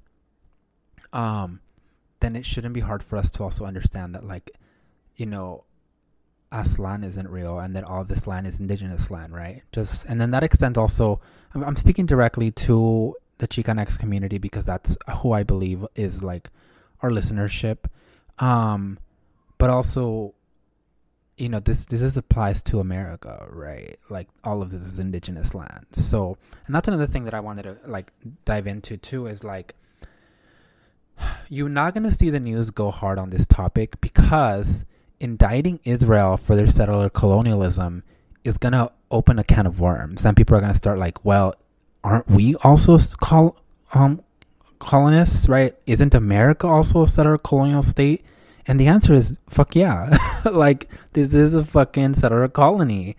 then it shouldn't be hard for us to also understand that, like, you know, Aztlán isn't real, and that all this land is indigenous land, right? And then that extent also, I'm speaking directly to the Chicanx community because that's who I believe is like our listenership. But also, you know, this applies to America, right? Like all of this is indigenous land. So, and that's another thing that I wanted to like dive into too, is like, you're not going to see the news go hard on this topic, because indicting Israel for their settler colonialism is going to open a can of worms. And people are going to start like, well, aren't we also colonists, right? Isn't America also a settler colonial state? And the answer is, fuck yeah. Like, this is a fucking settler colony.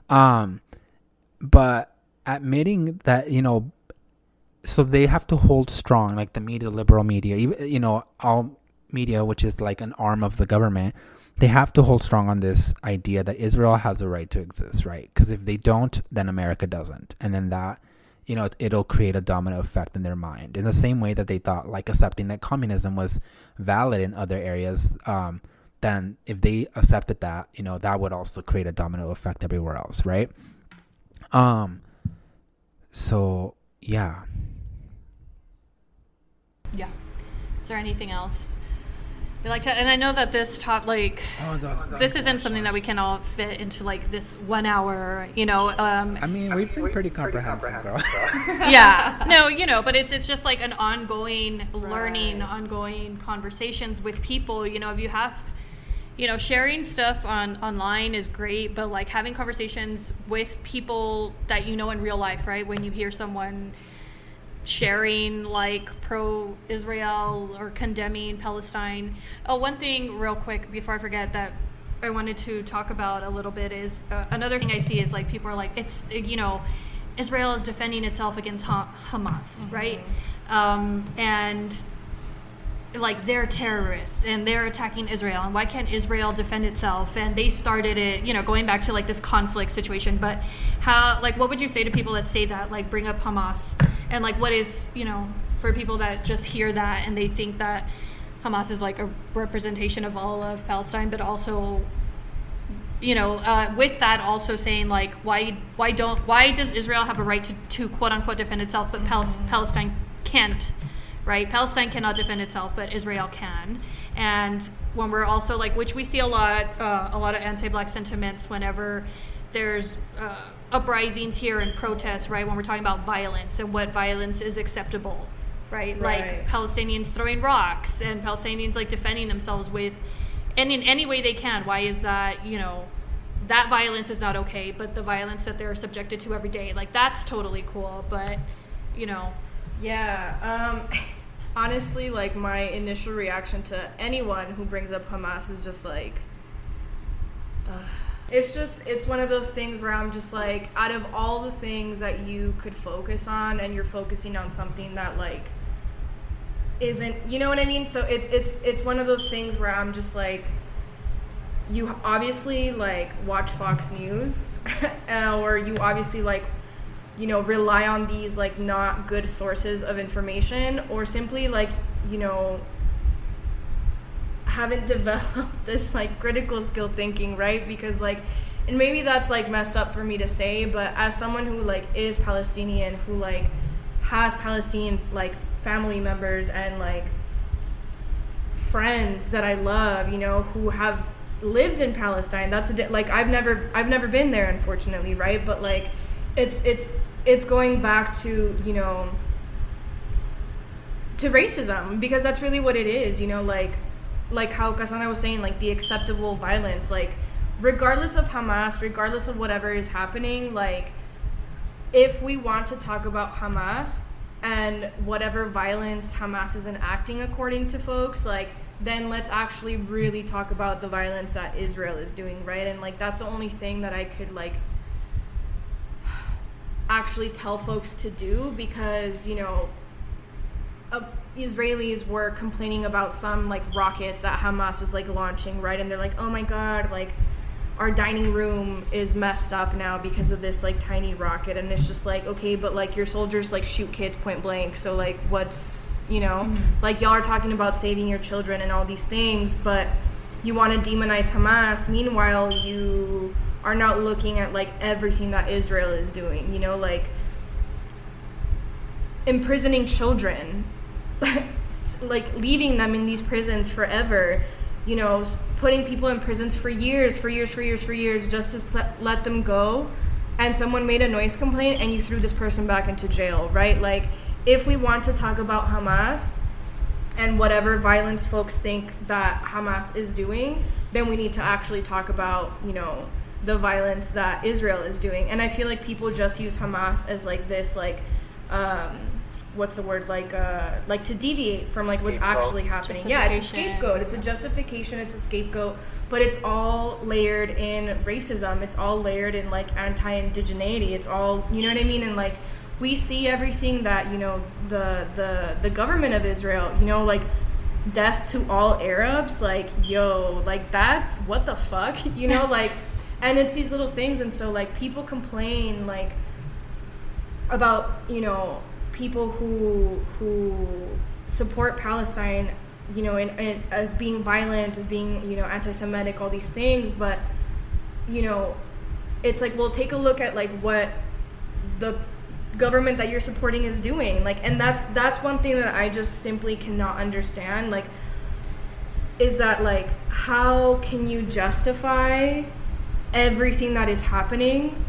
But admitting that, you know, so they have to hold strong, like the media, liberal media, even, you know, all media, which is like an arm of the government, they have to hold strong on this idea that Israel has a right to exist, right? Because if they don't, then America doesn't. And then that, you know, it'll create a domino effect in their mind. In the same way that they thought like accepting that communism was valid in other areas, then if they accepted that, you know, that would also create a domino effect everywhere else, right? So, yeah. Yeah. Is there anything else we like to? And I know that this this isn't something that we can all fit into like this 1 hour, you know. I mean, we've been pretty comprehensive, girl. Yeah. No, you know, but it's just like an ongoing learning, ongoing conversations with people. You know, if you have, you know, sharing stuff online is great, but like having conversations with people that you know in real life, right? When you hear someone sharing like pro-Israel or condemning Palestine. Oh, one thing real quick before I forget that I wanted to talk about a little bit is another thing I see is like people are like, it's, you know, Israel is defending itself against Hamas, right? And like they're terrorists and they're attacking Israel, and why can't Israel defend itself? And they started it, you know, going back to like this conflict situation. But how, like, what would you say to people that say that, like, bring up Hamas? And like, what is, you know, for people that just hear that and they think that Hamas is like a representation of all of Palestine, but also, you know, with that also saying like, why does Israel have a right to quote unquote defend itself, but Palestine can't? Right? Palestine cannot defend itself, but Israel can. And when we're also like, which we see a lot of anti-Black sentiments whenever there's uprisings here and protests, right? When we're talking about violence and what violence is acceptable, right? Like Palestinians throwing rocks and Palestinians like defending themselves with, and in any way they can. Why is that? You know, that violence is not okay, but the violence that they're subjected to every day, like that's totally cool. But, you know. Yeah, honestly, like my initial reaction to anyone who brings up Hamas is just like, It's one of those things where I'm just like, out of all the things that you could focus on, and you're focusing on something that like isn't, you know what I mean? So it's one of those things where I'm just like, you obviously like watch Fox News or you obviously like, you know, rely on these like not good sources of information, or simply like, you know, haven't developed this like critical skill thinking, right? Because like, and maybe that's like messed up for me to say, but as someone who like is Palestinian, who like has Palestinian like family members and like friends that I love, you know, who have lived in Palestine, that's like I've never been there, unfortunately, right? But like it's going back to, you know, to racism, because that's really what it is, you know, like how Kasana was saying, like the acceptable violence, like regardless of Hamas, regardless of whatever is happening, like if we want to talk about Hamas and whatever violence Hamas is enacting according to folks, like then let's actually really talk about the violence that Israel is doing, right? And like that's the only thing that I could like actually tell folks to do, because, you know, Israelis were complaining about some like rockets that Hamas was like launching, right? And they're like, oh my god, like our dining room is messed up now because of this like tiny rocket. And it's just like, okay, but like your soldiers like shoot kids point blank, so like what's, you know, like y'all are talking about saving your children and all these things, but you want to demonize Hamas. Meanwhile, you are not looking at like everything that Israel is doing, you know, like imprisoning children, like leaving them in these prisons forever, you know, putting people in prisons for years, just to let them go. And someone made a noise complaint and you threw this person back into jail, right? Like, if we want to talk about Hamas and whatever violence folks think that Hamas is doing, then we need to actually talk about, you know, the violence that Israel is doing. And I feel like people just use Hamas as like this, like, what's the word, like to deviate from like what's actually happening. Yeah, it's a scapegoat. It's a justification. It's a scapegoat. But it's all layered in racism. It's all layered in like anti-indigeneity. It's all, you know what I mean? And like we see everything that, you know, the government of Israel, you know, like death to all Arabs, like, yo, like that's what the fuck, you know, like, and it's these little things. And so like people complain like about, you know, people who support Palestine, you know, and as being violent, as being, you know, anti-Semitic, all these things. But, you know, it's like, well, take a look at like what the government that you're supporting is doing. Like, and that's one thing that I just simply cannot understand. Like, is that like, how can you justify everything that is happening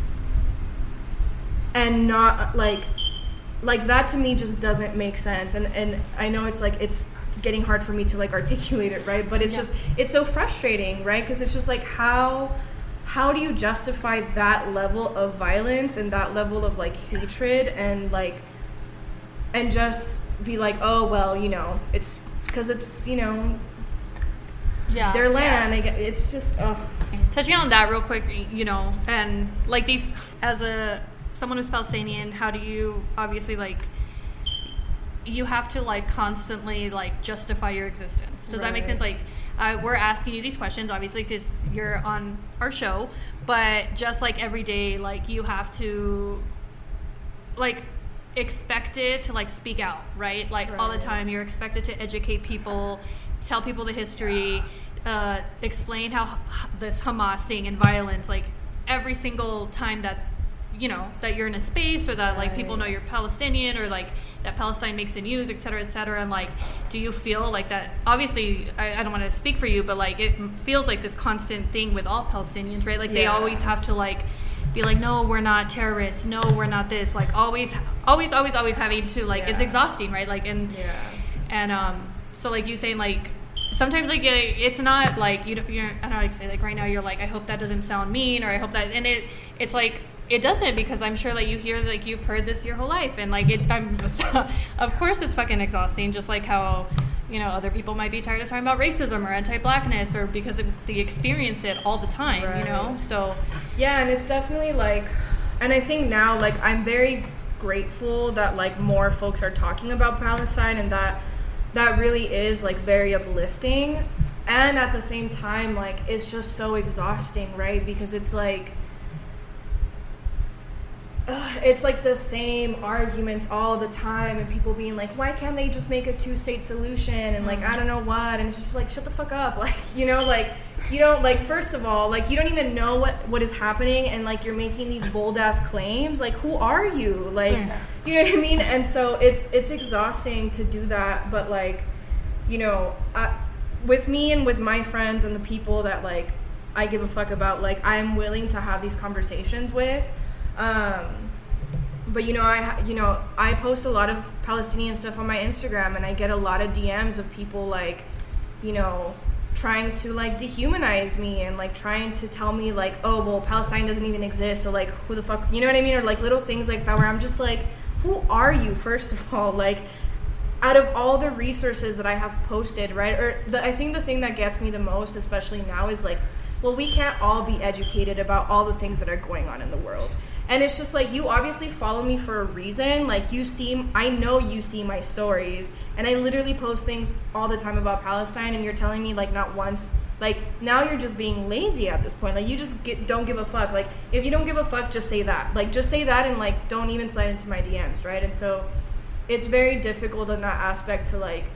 and not like that? To me just doesn't make sense. And I know it's like it's getting hard for me to like articulate it, right? But it's just, it's so frustrating, right? Because it's just like, how do you justify that level of violence and that level of like hatred and like, and just be like, oh well, you know, it's because it's, you know, their land. It's just touching on that real quick, you know, and like these, as someone who's Palestinian, how do you, obviously, like, you have to like constantly like justify your existence. Does that make sense? Like, we're asking you these questions obviously because you're on our show, but just like every day, like you have to like expected to like speak out, right? Like all the time you're expected to educate people, tell people the history, explain how this Hamas thing and violence, like every single time that, you know, that you're in a space, or that like people know you're Palestinian, or like that Palestine makes the news, et cetera, and like, do you feel like that? Obviously, I don't want to speak for you, but like it feels like this constant thing with all Palestinians, right? Like they always have to like be like, no, we're not terrorists, no, we're not this, like always having to like, it's exhausting, right? Like, and so like you saying like, sometimes like it's not like you're, I don't know how to say, like right now you're like, I hope that doesn't sound mean, or I hope that, and it's like, it doesn't, because I'm sure that you hear, like, you've heard this your whole life, and like I'm just, of course it's fucking exhausting, just like how, you know, other people might be tired of talking about racism or anti-blackness, or because they experience it all the time, Right. you know? So, Yeah, and it's definitely like, and I think now, like, I'm very grateful that, like, more folks are talking about Palestine, and that really is, like, very uplifting. And at the same time, like, it's just so exhausting, right? Because it's like, it's like the same arguments all the time, and people being like, why can't they just make a 2-state solution, and like, I don't know what, and it's just like, shut the fuck up, like, you know, like, you don't, like, first of all, like, you don't even know what is happening, and like, you're making these bold ass claims, like, who are you, like, you know what I mean? And so it's exhausting to do that, but like, you know, with me and with my friends and the people that like I give a fuck about, like, I'm willing to have these conversations with. But I post a lot of Palestinian stuff on my Instagram, and I get a lot of DMs of people like, you know, trying to like dehumanize me and like trying to tell me like, oh, well, Palestine doesn't even exist, or like, who the fuck, you know what I mean? Or like little things like that where I'm just like, who are you, first of all? Like, out of all the resources that I have posted, right? I think the thing that gets me the most, especially now, is like, well, we can't all be educated about all the things that are going on in the world. And it's just like, you obviously follow me for a reason. Like, I know you see my stories, and I literally post things all the time about Palestine, and you're telling me like not once, like, now you're just being lazy at this point. Like, you just don't give a fuck. Like, if you don't give a fuck, just say that. Like, just say that, and like, don't even slide into my DMs, right? And so it's very difficult in that aspect to like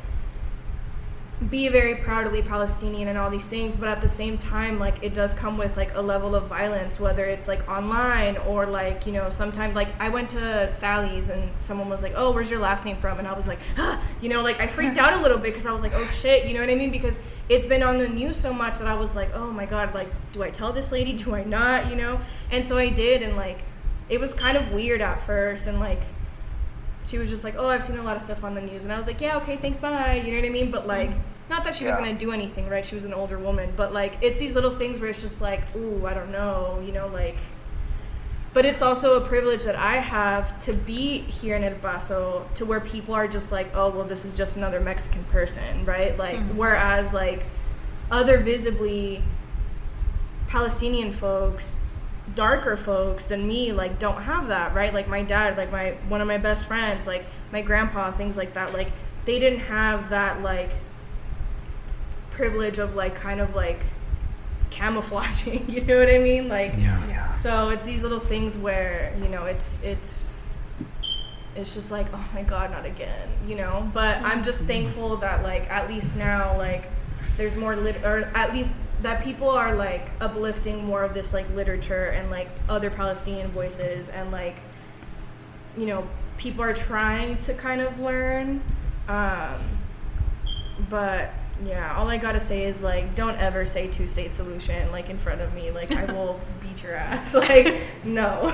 be very proudly Palestinian and all these things, but at the same time, like, it does come with like a level of violence, whether it's like online or like, you know, sometimes like I went to Sally's and someone was like, oh, where's your last name from? And I was like, you know, like I freaked out a little bit because I was like, oh shit, you know what I mean? Because it's been on the news so much that I was like, oh my God, like, do I tell this lady? Do I not? You know? And so I did, and like, it was kind of weird at first, and like, she was just like, oh, I've seen a lot of stuff on the news. And I was like, yeah, okay, thanks, bye. You know what I mean? But like, not that she was going to do anything, right? She was an older woman. But like, it's these little things where it's just like, ooh, I don't know, you know, like. But it's also a privilege that I have to be here in El Paso, to where people are just like, oh, well, this is just another Mexican person, right? Like, whereas like other visibly Palestinian folks, darker folks than me, like, don't have that, right? Like my dad, like one of my best friends, like my grandpa, things like that, like they didn't have that like privilege of like kind of like camouflaging, you know what I mean? Like, yeah. So it's these little things where, you know, it's just like, oh my God, not again, you know? But I'm just thankful that like at least now, like, there's more or at least that people are like uplifting more of this like literature and like other Palestinian voices, and like, you know, people are trying to kind of learn, but yeah, all I gotta say is like, don't ever say 2-state solution like in front of me. Like, I will beat your ass. Like, no.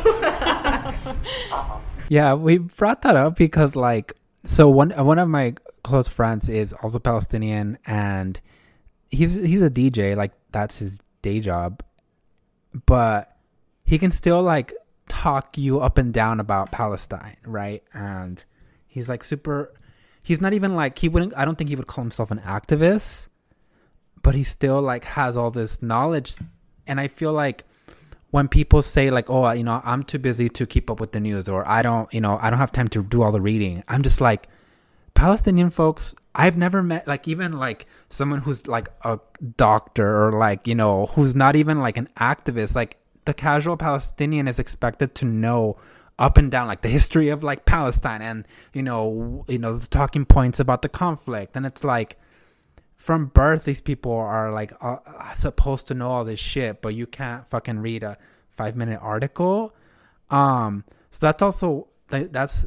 Yeah, we brought that up because like, so one of my close friends is also Palestinian, and he's a DJ, like that's his day job, but he can still like talk you up and down about Palestine, right? And he's like he's not even like, I don't think he would call himself an activist, but he still like has all this knowledge. And I feel like when people say like, oh, you know, I'm too busy to keep up with the news, or I don't have time to do all the reading, I'm just like, Palestinian folks, I've never met like even like someone who's like a doctor, or like, you know, who's not even like an activist. Like, the casual Palestinian is expected to know up and down like the history of like Palestine, and you know the talking points about the conflict. And it's like, from birth these people are like supposed to know all this shit, but you can't fucking read a 5-minute article. So that's also that's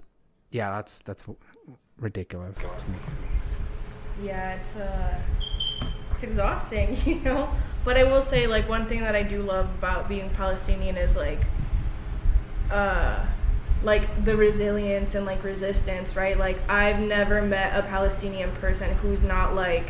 ridiculous to me. Yeah, it's exhausting, you know? But I will say, like, one thing that I do love about being Palestinian is, like the resilience and, like, resistance, right? Like, I've never met a Palestinian person who's not, like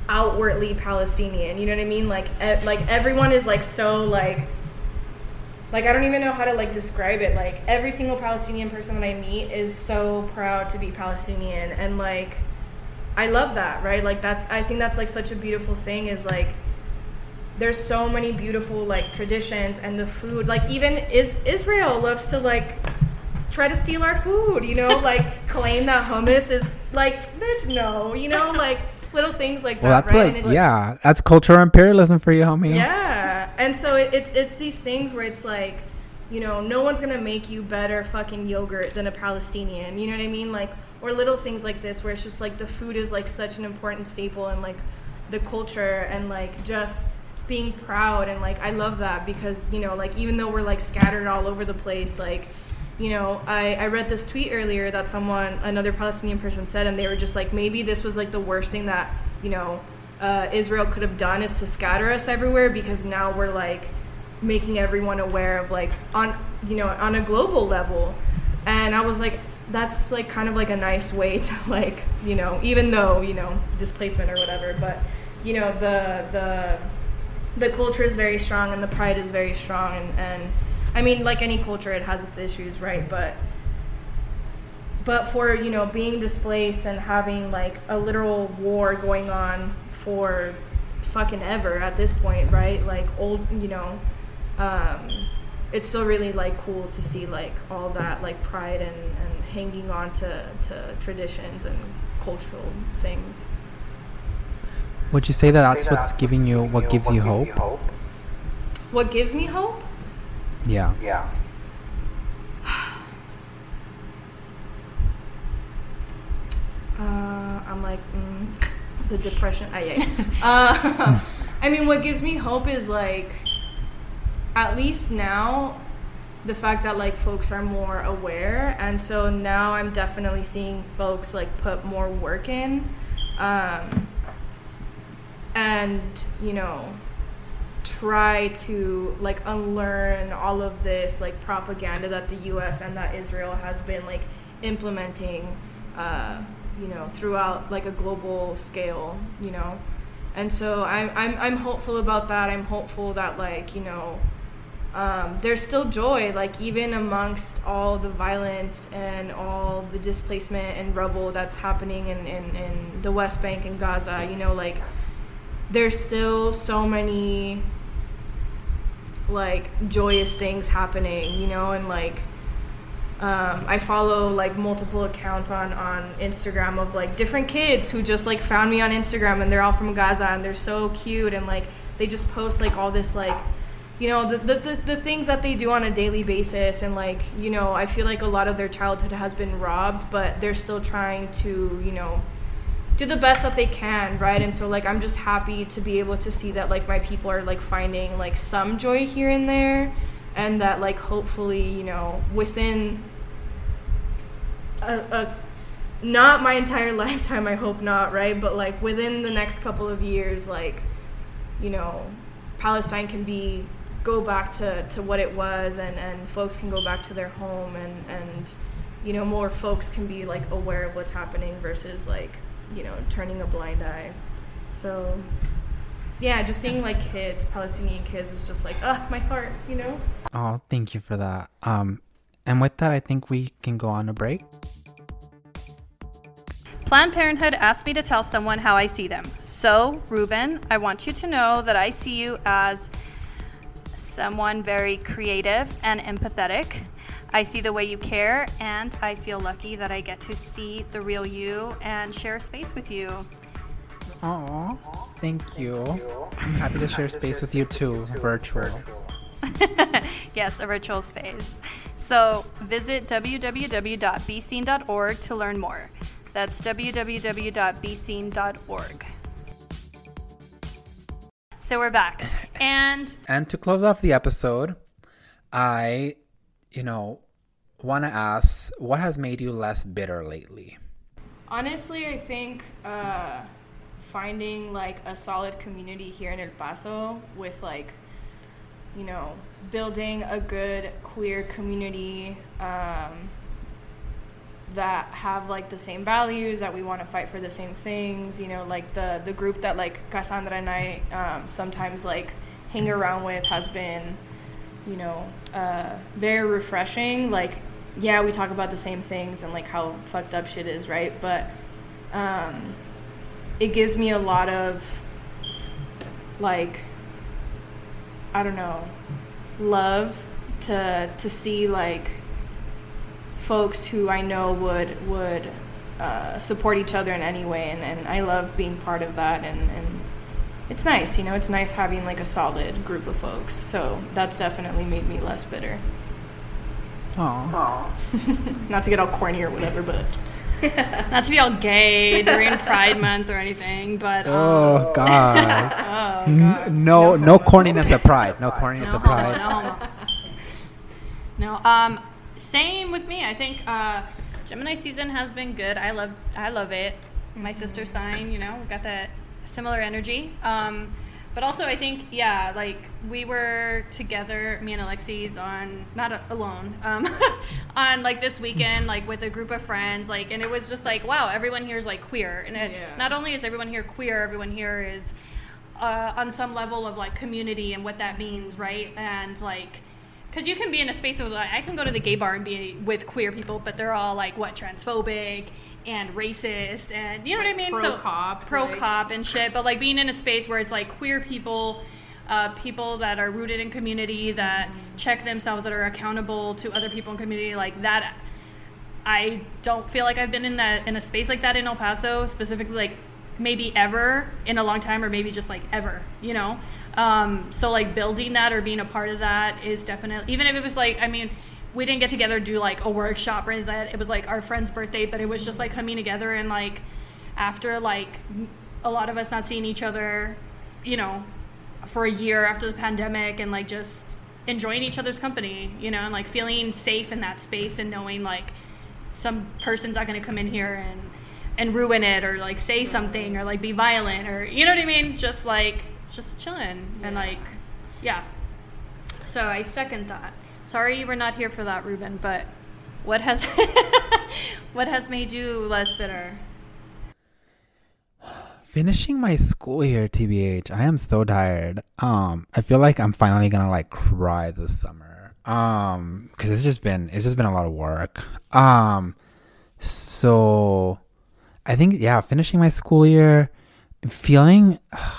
outwardly Palestinian, you know what I mean? Like, everyone is, like, so, like like, I don't even know how to, like, describe it. Like, every single Palestinian person that I meet is so proud to be Palestinian. And, like, I love that, right? Like, I think that's, like, such a beautiful thing is, like, there's so many beautiful, like, traditions and the food. Like, even Israel loves to, like, try to steal our food, you know? Like, claim that hummus is, like, bitch, no, you know? Like, little things like that, that's right? like, yeah, that's cultural imperialism for you, homie. Yeah. And so it's these things where it's like, you know, no one's gonna make you better fucking yogurt than a Palestinian, you know what I mean? Like, or little things like this where it's just like the food is like such an important staple and like the culture and like just being proud. And like I love that because, you know, like even though we're like scattered all over the place, like, you know, I read this tweet earlier that another Palestinian person said, and they were just like, maybe this was like the worst thing that, you know, Israel could have done is to scatter us everywhere, because now we're like making everyone aware of like on a global level. And I was like, that's like kind of like a nice way to like, you know, even though, you know, displacement or whatever, but you know, the culture is very strong and the pride is very strong, and I mean, like any culture, it has its issues, right? But for, you know, being displaced and having like a literal war going on for fucking ever at this point, right? Like old, you know, it's still really like cool to see like all that like pride and hanging on to traditions and cultural things. Would you say that that's what gives you hope? What gives me hope? Yeah. I'm like, the depression. I mean, what gives me hope is like, at least now, the fact that like folks are more aware, and so now I'm definitely seeing folks like put more work in, and you know, try to like unlearn all of this like propaganda that the US and that Israel has been like implementing, you know, throughout like a global scale, you know. And so I'm hopeful about that. I'm hopeful that like, you know, there's still joy, like even amongst all the violence and all the displacement and rubble that's happening in the West Bank and Gaza, you know, like there's still so many like joyous things happening, you know. And like I follow like multiple accounts on Instagram of like different kids who just like found me on Instagram, and they're all from Gaza and they're so cute, and like they just post like all this like, you know, the things that they do on a daily basis. And like, you know, I feel like a lot of their childhood has been robbed, but they're still trying to, you know, do the best that they can, right? And so like I'm just happy to be able to see that like my people are like finding like some joy here and there, and that like hopefully, you know, within not my entire lifetime, I hope not, right? But like within the next couple of years, like, you know, Palestine can go back to what it was, and folks can go back to their home, and you know, more folks can be like aware of what's happening versus like, you know, turning a blind eye. So yeah, just seeing like kids, Palestinian kids, is just like, my heart, you know. Oh, thank you for that. And with that, I think we can go on a break. Planned Parenthood asked me to tell someone how I see them. So, Ruben, I want you to know that I see you as someone very creative and empathetic. I see the way you care, and I feel lucky that I get to see the real you and share space with you. Aw, thank you. I'm happy to share space with you too, virtual. Yes, a virtual space. So visit www.bseen.org to learn more. That's www.bseen.org. So we're back. And to close off the episode, I, want to ask, what has made you less bitter lately? Honestly, I think finding like a solid community here in El Paso with like, building a good queer community that have like the same values, that we want to fight for the same things, like the group that like Cassandra and I sometimes like hang around with has been you know, very refreshing. Like, yeah, we talk about the same things and like how fucked up shit is, right? But it gives me a lot of, like, I don't know, love to see like folks who I know would support each other in any way, and I love being part of that, and it's nice, you know, it's nice having like a solid group of folks. So that's definitely made me less bitter. Aww. Not to get all corny or whatever, but Not to be all gay during Pride Month or anything, but Oh God. No corniness of pride. No corniness of pride. No. Same with me. I think Gemini season has been good. I love it. My sister sign, you know, got that similar energy. But also, I think, yeah, like, we were together, me and Alexis, on, not alone, on, like, this weekend, like, with a group of friends, like, and it was just like, wow, everyone here is, like, queer. And not only is everyone here queer, everyone here is on some level of, like, community and what that means, right? And, like, because you can be in a space of, like, I can go to the gay bar and be with queer people, but they're all, like, transphobic and racist, and you know what I mean? Pro-cop and shit. But like being in a space where it's like queer people, people that are rooted in community, that check themselves, that are accountable to other people in community, like that. I don't feel like I've been in a space like that in El Paso, specifically, like maybe ever in a long time, or maybe just like ever, you know? So like building that or being a part of that is definitely, even if it was like, I mean, we didn't get together to do like a workshop or anything like that. It was like our friend's birthday, but it was just like coming together and like after like a lot of us not seeing each other, you know, for a year after the pandemic, and like just enjoying each other's company, you know, and like feeling safe in that space and knowing like some person's not going to come in here and ruin it or like say something or like be violent or, you know what I mean? Just chilling and like, yeah. So I second that. Sorry you were not here for that, Ruben, but what has made you less bitter? Finishing my school year, TBH. I am so tired. I feel like I'm finally gonna like cry this summer. Because it's just been a lot of work. So I think, yeah, finishing my school year, feeling,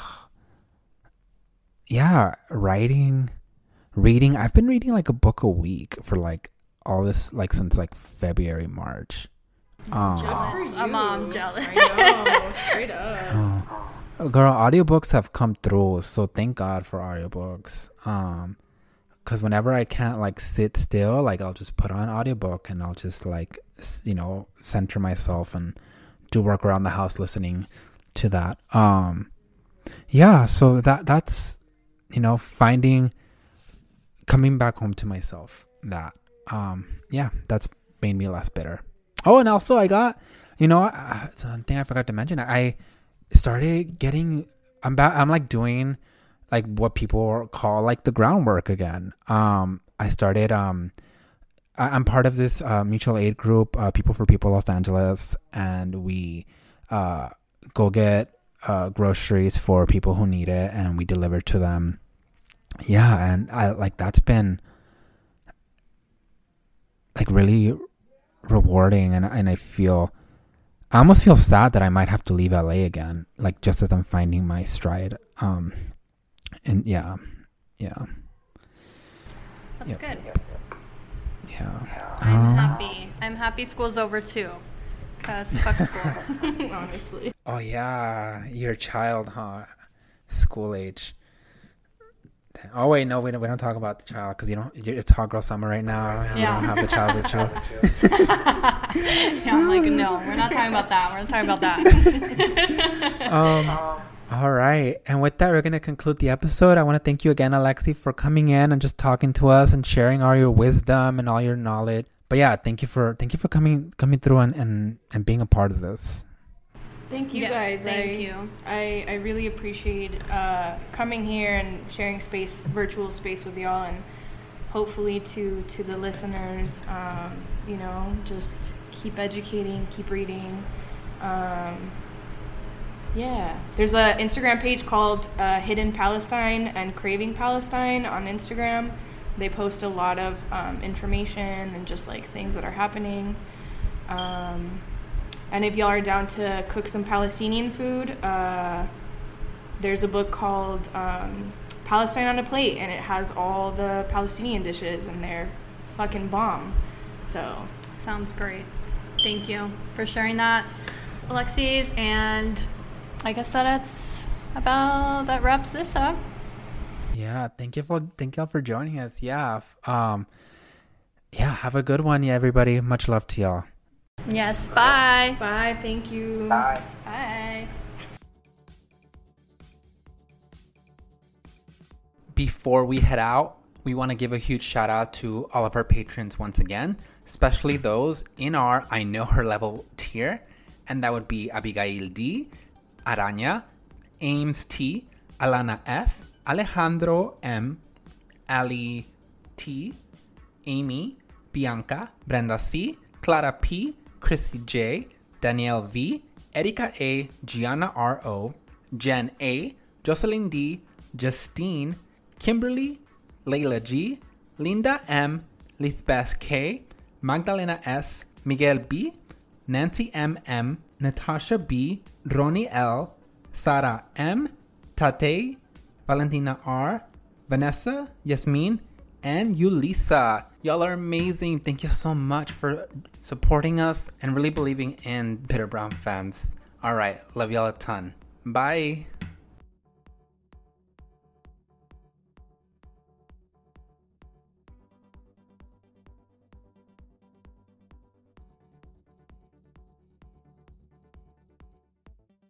reading. I've been reading like a book a week for like all this, like since like February, March. Jealous. I'm jealous. I know, straight up. Girl, audiobooks have come through, so thank God for audiobooks. Because whenever I can't like sit still, like I'll just put on an audiobook and I'll just like, you know, center myself and do work around the house listening to that. Yeah, so that's, you know, coming back home to myself, that that's made me less bitter. Oh, and also I got, you know, something I forgot to mention. I started getting, I'm like doing like what people call like the groundwork again. I started, I'm part of this mutual aid group, People for People Los Angeles, and we go get groceries for people who need it, and we deliver to them. Yeah, and I like that's been like really rewarding, and I almost feel sad that I might have to leave LA again, like just as I'm finding my stride. And yeah. That's good. Yeah. I'm happy school's over too. Cause fuck school. Honestly. Oh yeah, you're a child, huh? School age. Oh wait, no, we don't talk about the child because it's hot girl summer right now. You don't have the child with you. Yeah, I'm like, no, we're not talking about that. We're not talking about that. All right, and with that, we're gonna conclude the episode. I want to thank you again, Alexi, for coming in and just talking to us and sharing all your wisdom and all your knowledge. But yeah, thank you for coming through and being a part of this. Thank you, yes, guys. Thank you. I really appreciate coming here and sharing virtual space with y'all, and hopefully to the listeners, you know, just keep educating, keep reading. Yeah, there's an Instagram page called Hidden Palestine and Craving Palestine on Instagram. They post a lot of information and just like things that are happening. And if y'all are down to cook some Palestinian food, there's a book called Palestine on a Plate, and it has all the Palestinian dishes, and they're fucking bomb. So Sounds great. Thank you for sharing that, Alexis. And I guess that wraps this up. Yeah, thank y'all for joining us. Yeah. Have a good one, everybody. Much love to y'all. Yes, bye. bye, thank you. Bye. Bye. Before we head out, we want to give a huge shout out to all of our patrons once again, especially those in our I Know Her level tier. And that would be Abigail D, Araña, Ames T, Alana F, Alejandro M, Ali T, Amy, Bianca, Brenda C, Clara P, Chrissy J, Danielle V, Erika A, Gianna R.O., Jen A, Jocelyn D, Justine, Kimberly, Layla G, Linda M, Lisbeth K, Magdalena S, Miguel B, Nancy M, Natasha B, Ronnie L, Sarah M, Tate, Valentina R, Vanessa, Yasmin, and Yulisa. Y'all are amazing. Thank you so much for supporting us and really believing in Bitter Brown Femmes. All right. Love y'all a ton. Bye.